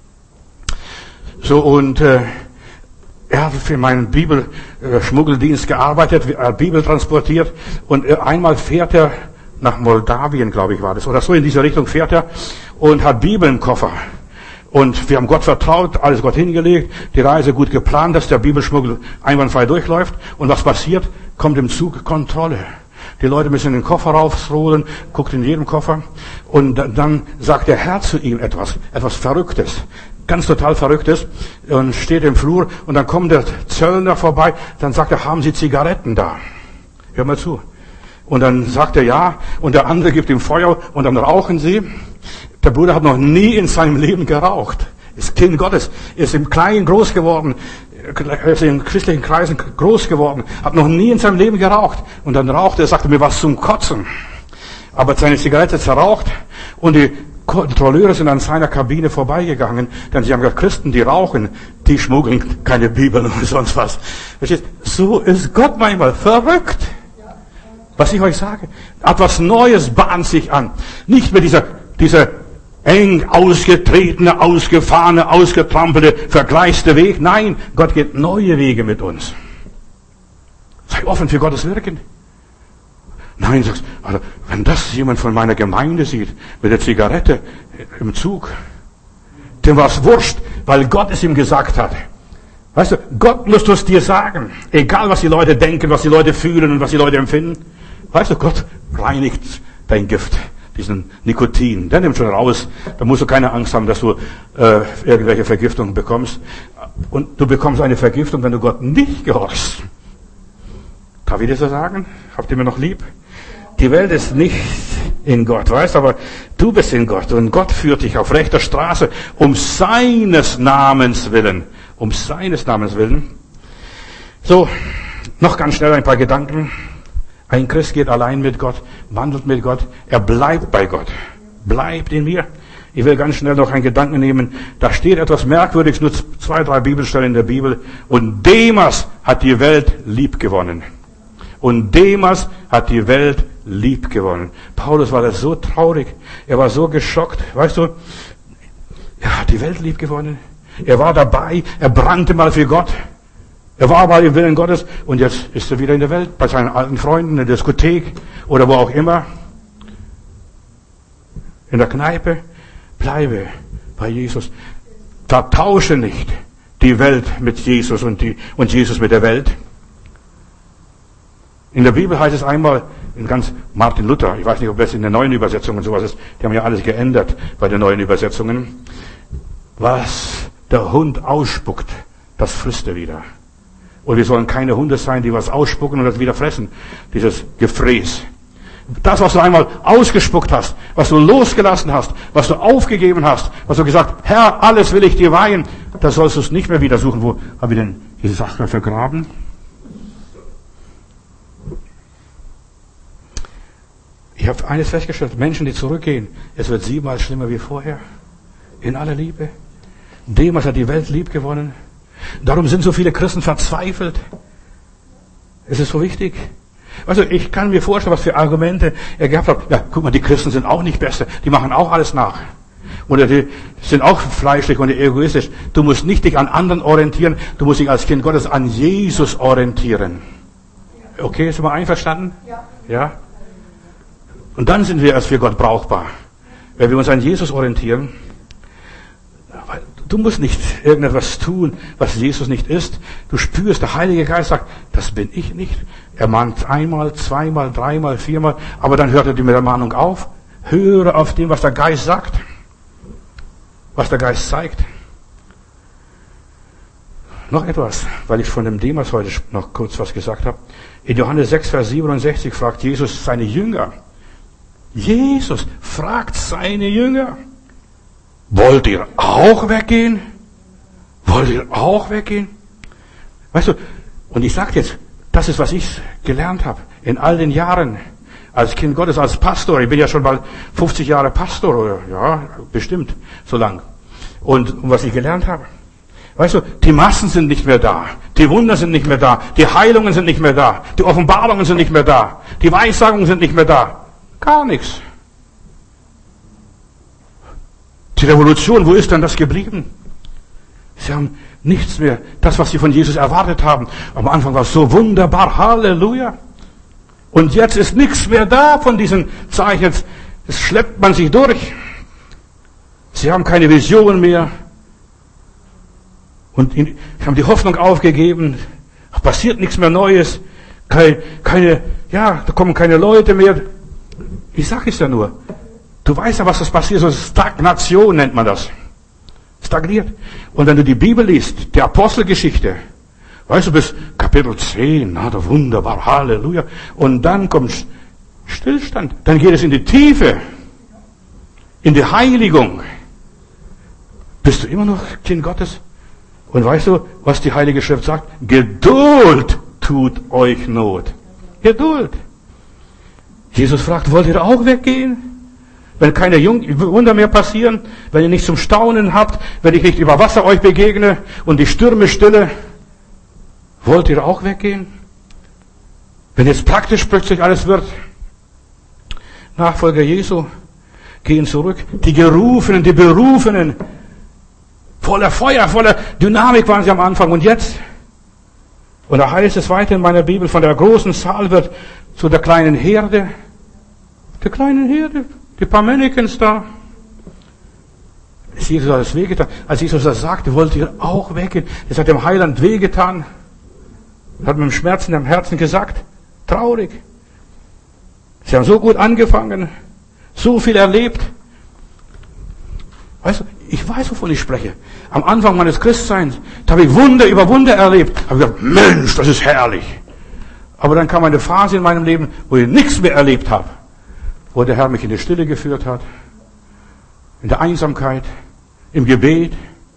So, und er hat für meinen Bibelschmuggeldienst gearbeitet, Bibel transportiert. Und einmal fährt er nach Moldawien, glaube ich, war das. Oder so in dieser Richtung fährt er und hat Bibel im Koffer. Und wir haben Gott vertraut, alles Gott hingelegt, die Reise gut geplant, dass der Bibelschmuggel einwandfrei durchläuft. Und was passiert? Kommt im Zug Kontrolle. Die Leute müssen den Koffer rausholen, guckt in jedem Koffer. Und dann sagt der Herr zu ihm etwas Verrücktes. Ganz total Verrücktes. Und steht im Flur und dann kommt der Zöllner vorbei. Dann sagt er, haben Sie Zigaretten da? Hör mal zu. Und dann sagt er ja. Und der andere gibt ihm Feuer und dann rauchen sie. Der Bruder hat noch nie in seinem Leben geraucht. Ist Kind Gottes. Ist im Kleinen groß geworden. Ist in christlichen Kreisen groß geworden. Hat noch nie in seinem Leben geraucht. Und dann raucht er, sagte mir was zum Kotzen. Aber seine Zigarette zerraucht. Und die Kontrolleure sind an seiner Kabine vorbeigegangen. Denn sie haben gesagt, Christen, die rauchen, die schmuggeln keine Bibel und sonst was. Verstehst? So ist Gott manchmal verrückt. Was ich euch sage. Etwas Neues bahnt sich an. Nicht mehr dieser eng ausgetretene, ausgefahrene, ausgetrampelte, vergleichste Weg. Nein, Gott geht neue Wege mit uns. Sei offen für Gottes Wirken. Nein, sagst, also, wenn das jemand von meiner Gemeinde sieht, mit der Zigarette im Zug, dem war es wurscht, weil Gott es ihm gesagt hat. Weißt du, Gott muss es dir sagen. Egal, was die Leute denken, was die Leute fühlen und was die Leute empfinden. Weißt du, Gott reinigt dein Gift. Diesen Nikotin, der nimmt schon raus. Da musst du keine Angst haben, dass du irgendwelche Vergiftungen bekommst. Und du bekommst eine Vergiftung, wenn du Gott nicht gehorchst. Darf ich das so sagen? Habt ihr mir noch lieb? Die Welt ist nicht in Gott, weißt du, aber du bist in Gott. Und Gott führt dich auf rechter Straße um seines Namens willen. Um seines Namens willen. So, noch ganz schnell ein paar Gedanken. Ein Christ geht allein mit Gott, wandelt mit Gott, er bleibt bei Gott, bleibt in mir. Ich will ganz schnell noch einen Gedanken nehmen. Da steht etwas Merkwürdiges, nur 2, 3 Bibelstellen in der Bibel. Und Demas hat die Welt lieb gewonnen. Und Demas hat die Welt lieb gewonnen. Paulus war so traurig, er war so geschockt. Weißt du, er hat die Welt lieb gewonnen. Er war dabei, er brannte mal für Gott. Er war mal im Willen Gottes und jetzt ist er wieder in der Welt, bei seinen alten Freunden, in der Diskothek oder wo auch immer. In der Kneipe. Bleibe bei Jesus. Vertausche nicht die Welt mit Jesus und Jesus mit der Welt. In der Bibel heißt es einmal, in ganz Martin Luther, ich weiß nicht, ob es in der neuen Übersetzung und sowas ist, die haben ja alles geändert bei den neuen Übersetzungen. Was der Hund ausspuckt, das frisst er wieder. Und wir sollen keine Hunde sein, die was ausspucken und das wieder fressen. Dieses Gefräß. Das, was du einmal ausgespuckt hast, was du losgelassen hast, was du aufgegeben hast, was du gesagt, Herr, alles will ich dir weihen, da sollst du es nicht mehr wieder suchen. Wo haben wir denn diese Sache vergraben? Ich habe eines festgestellt, Menschen, die zurückgehen, es wird 7-mal schlimmer wie vorher. In aller Liebe. Demas hat die Welt lieb gewonnen. Darum sind so viele Christen verzweifelt. Es ist so wichtig. Also ich kann mir vorstellen, was für Argumente er gehabt hat. Ja, guck mal, die Christen sind auch nicht besser. Die machen auch alles nach. Oder die sind auch fleischlich und egoistisch. Du musst nicht dich an anderen orientieren. Du musst dich als Kind Gottes an Jesus orientieren. Okay, sind wir einverstanden? Ja. Ja? Und dann sind wir erst für Gott brauchbar. Wenn wir uns an Jesus orientieren. Du musst nicht irgendetwas tun, was Jesus nicht ist. Du spürst, der Heilige Geist sagt, das bin ich nicht. Er mahnt 1-mal, 2-mal, 3-mal, 4-mal, aber dann hört er die mit der Mahnung auf. Höre auf dem, was der Geist sagt, was der Geist zeigt. Noch etwas, weil ich von dem Demas heute noch kurz was gesagt habe. In Johannes 6, Vers 67 fragt Jesus seine Jünger. Jesus fragt seine Jünger. Wollt ihr auch weggehen? Wollt ihr auch weggehen? Weißt du, und ich sage jetzt, das ist, was ich gelernt habe in all den Jahren als Kind Gottes, als Pastor. Ich bin ja schon mal 50 Jahre Pastor, oder ja, bestimmt so lang. Und was ich gelernt habe. Weißt du, die Massen sind nicht mehr da. Die Wunder sind nicht mehr da. Die Heilungen sind nicht mehr da. Die Offenbarungen sind nicht mehr da. Die Weissagungen sind nicht mehr da. Gar nichts. Die Revolution, wo ist denn das geblieben? Sie haben nichts mehr, das, was sie von Jesus erwartet haben. Am Anfang war es so wunderbar, Halleluja. Und jetzt ist nichts mehr da von diesen Zeichen. Es schleppt man sich durch. Sie haben keine Vision mehr. Und haben die Hoffnung aufgegeben. Passiert nichts mehr Neues. Da kommen keine Leute mehr. Ich sage es ja nur. Du weißt ja, was das passiert. So Stagnation nennt man das. Stagniert. Und wenn du die Bibel liest, die Apostelgeschichte, weißt du, bis Kapitel 10, wunderbar, Halleluja. Und dann kommt Stillstand. Dann geht es in die Tiefe. In die Heiligung. Bist du immer noch Kind Gottes? Und weißt du, was die Heilige Schrift sagt? Geduld tut euch Not. Geduld. Jesus fragt, wollt ihr auch weggehen? Wenn keine Wunder mehr passieren, wenn ihr nicht zum Staunen habt, wenn ich nicht über Wasser euch begegne und die Stürme stille, wollt ihr auch weggehen? Wenn jetzt praktisch plötzlich alles wird, Nachfolger Jesu gehen zurück, die Gerufenen, die Berufenen, voller Feuer, voller Dynamik waren sie am Anfang. Und jetzt? Und da heißt es weiter in meiner Bibel, von der großen Zahl wird zu der kleinen Herde. Der kleinen Herde, die paar Männchens da. Jesus hat es wehgetan. Als Jesus das sagte, wollt ihr auch weggehen. Das hat dem Heiland wehgetan. Hat mit dem Schmerzen am Herzen gesagt. Traurig. Sie haben so gut angefangen. So viel erlebt. Weißt du, ich weiß, wovon ich spreche. Am Anfang meines Christseins, da habe ich Wunder über Wunder erlebt. Da habe ich gedacht, Mensch, das ist herrlich. Aber dann kam eine Phase in meinem Leben, wo ich nichts mehr erlebt habe. Wo der Herr mich in die Stille geführt hat. In der Einsamkeit. Im Gebet.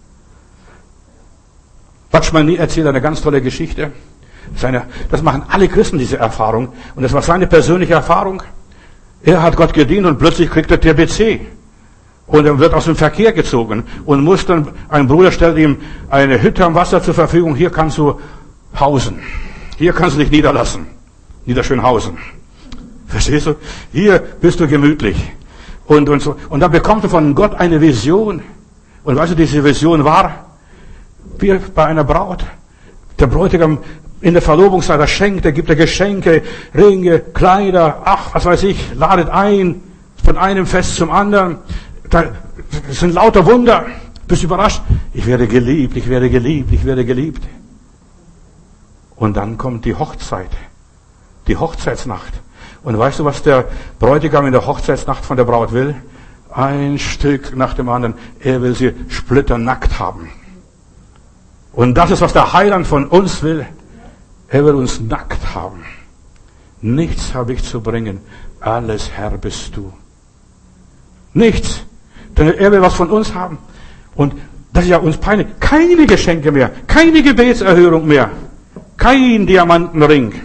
Watchman erzählt eine ganz tolle Geschichte. Das machen alle Christen, diese Erfahrung. Und das war seine persönliche Erfahrung. Er hat Gott gedient und plötzlich kriegt er TBC. Und er wird aus dem Verkehr gezogen. Und muss dann, ein Bruder stellt ihm eine Hütte am Wasser zur Verfügung. Hier kannst du hausen. Hier kannst du dich niederlassen. Niederschönhausen. Verstehst du? Hier bist du gemütlich. Und so. Und dann bekommt er von Gott eine Vision. Und weißt du, diese Vision war, wie bei einer Braut. Der Bräutigam in der Verlobungszeit, er schenkt, er gibt er Geschenke, Ringe, Kleider, was weiß ich, ladet ein, von einem Fest zum anderen. Da sind lauter Wunder. Bist du überrascht? Ich werde geliebt, ich werde geliebt, ich werde geliebt. Und dann kommt die Hochzeit. Die Hochzeitsnacht. Und weißt du, was der Bräutigam in der Hochzeitsnacht von der Braut will? Ein Stück nach dem anderen. Er will sie splitternackt haben. Und das ist, was der Heiland von uns will. Er will uns nackt haben. Nichts habe ich zu bringen. Alles, Herr, bist du. Nichts. Denn er will was von uns haben. Und das ist ja uns peinlich. Keine Geschenke mehr. Keine Gebetserhörung mehr. Kein Diamantenring.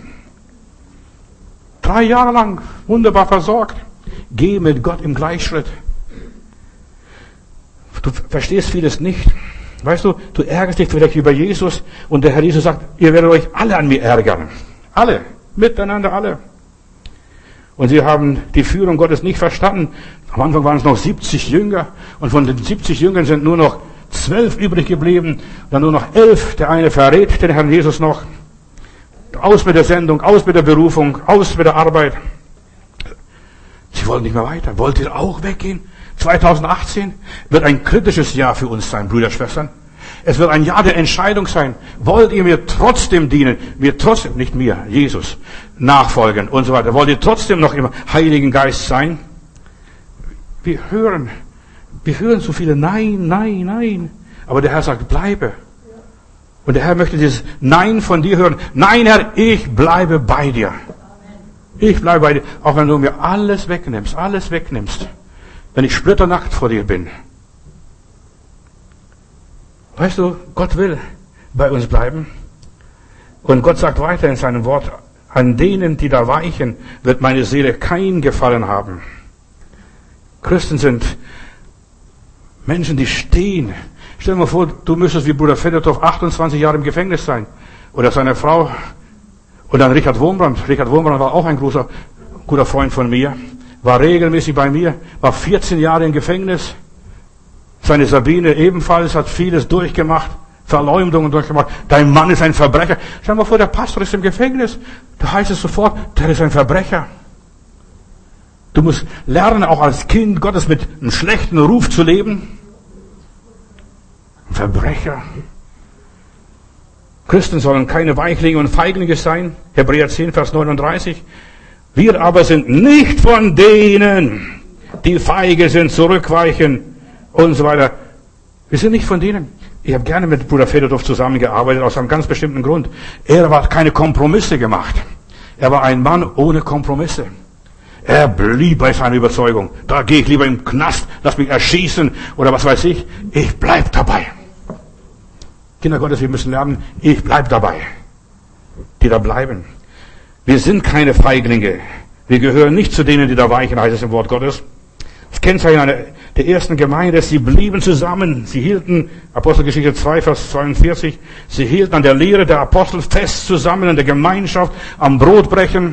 3 Jahre lang wunderbar versorgt. Geh mit Gott im Gleichschritt. Du verstehst vieles nicht. Weißt du, du ärgerst dich vielleicht über Jesus und der Herr Jesus sagt, ihr werdet euch alle an mir ärgern. Alle. Miteinander alle. Und sie haben die Führung Gottes nicht verstanden. Am Anfang waren es noch 70 Jünger und von den 70 Jüngern sind nur noch 12 übrig geblieben. Dann nur noch 11. Der eine verrät den Herrn Jesus noch. Aus mit der Sendung, aus mit der Berufung, aus mit der Arbeit. Sie wollen nicht mehr weiter. Wollt ihr auch weggehen? 2018 wird ein kritisches Jahr für uns sein, Brüder, Schwestern. Es wird ein Jahr der Entscheidung sein. Wollt ihr mir trotzdem dienen? Mir trotzdem, nicht mir, Jesus, nachfolgen und so weiter. Wollt ihr trotzdem noch im Heiligen Geist sein? Wir hören so viele Nein, Nein, Nein. Aber der Herr sagt, bleibe. Und der Herr möchte dieses Nein von dir hören. Nein, Herr, ich bleibe bei dir. Ich bleibe bei dir. Auch wenn du mir alles wegnimmst. Wenn ich splitternackt vor dir bin. Weißt du, Gott will bei uns bleiben. Und Gott sagt weiter in seinem Wort, an denen, die da weichen, wird meine Seele kein Gefallen haben. Christen sind Menschen, die stehen. Stell dir mal vor, du müsstest wie Bruder Fedotov 28 Jahre im Gefängnis sein. Oder seine Frau. Und dann Richard Wurmbrand. Richard Wurmbrand war auch ein guter Freund von mir. War regelmäßig bei mir. War 14 Jahre im Gefängnis. Seine Sabine ebenfalls hat vieles durchgemacht. Verleumdungen durchgemacht. Dein Mann ist ein Verbrecher. Stell dir mal vor, der Pastor ist im Gefängnis. Da heißt es sofort, der ist ein Verbrecher. Du musst lernen, auch als Kind Gottes mit einem schlechten Ruf zu leben. Verbrecher. Christen sollen keine Weichlinge und Feiglinge sein. Hebräer 10, Vers 39. Wir aber sind nicht von denen, die feige sind, zurückweichen und so weiter. Wir sind nicht von denen. Ich habe gerne mit Bruder Fedorov zusammengearbeitet, aus einem ganz bestimmten Grund. Er hat keine Kompromisse gemacht. Er war ein Mann ohne Kompromisse. Er blieb bei seiner Überzeugung. Da gehe ich lieber im Knast, lass mich erschießen oder was weiß ich. Ich bleib dabei. Kinder Gottes, wir müssen lernen, ich bleib dabei. Die da bleiben. Wir sind keine Feiglinge. Wir gehören nicht zu denen, die da weichen, heißt es im Wort Gottes. Das Kennzeichen der ersten Gemeinde ist, sie blieben zusammen. Sie hielten, Apostelgeschichte 2, Vers 42, sie hielten an der Lehre der Apostel fest zusammen, an der Gemeinschaft, am Brotbrechen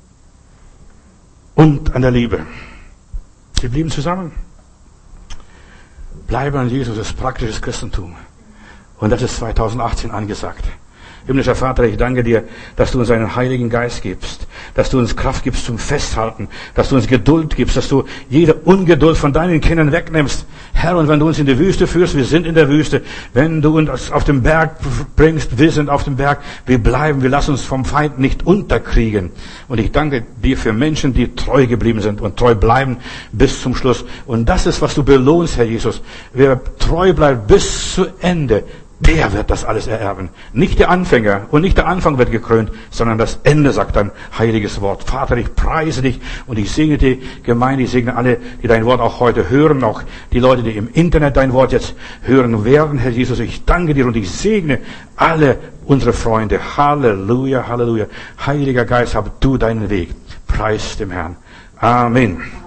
und an der Liebe. Sie blieben zusammen. Bleiben an Jesus ist praktisches Christentum. Und das ist 2018 angesagt. Himmlischer Vater, ich danke dir, dass du uns einen Heiligen Geist gibst, dass du uns Kraft gibst zum Festhalten, dass du uns Geduld gibst, dass du jede Ungeduld von deinen Kindern wegnimmst. Herr, und wenn du uns in die Wüste führst, wir sind in der Wüste, wenn du uns auf den Berg bringst, wir sind auf dem Berg, wir bleiben, wir lassen uns vom Feind nicht unterkriegen. Und ich danke dir für Menschen, die treu geblieben sind und treu bleiben bis zum Schluss. Und das ist, was du belohnst, Herr Jesus. Wer treu bleibt bis zu Ende, der wird das alles ererben. Nicht der Anfänger und nicht der Anfang wird gekrönt, sondern das Ende, sagt dein heiliges Wort. Vater, ich preise dich und ich segne die Gemeinde, ich segne alle, die dein Wort auch heute hören, auch die Leute, die im Internet dein Wort jetzt hören werden. Herr Jesus, ich danke dir und ich segne alle unsere Freunde. Halleluja, Halleluja. Heiliger Geist, hab du deinen Weg. Preis dem Herrn. Amen.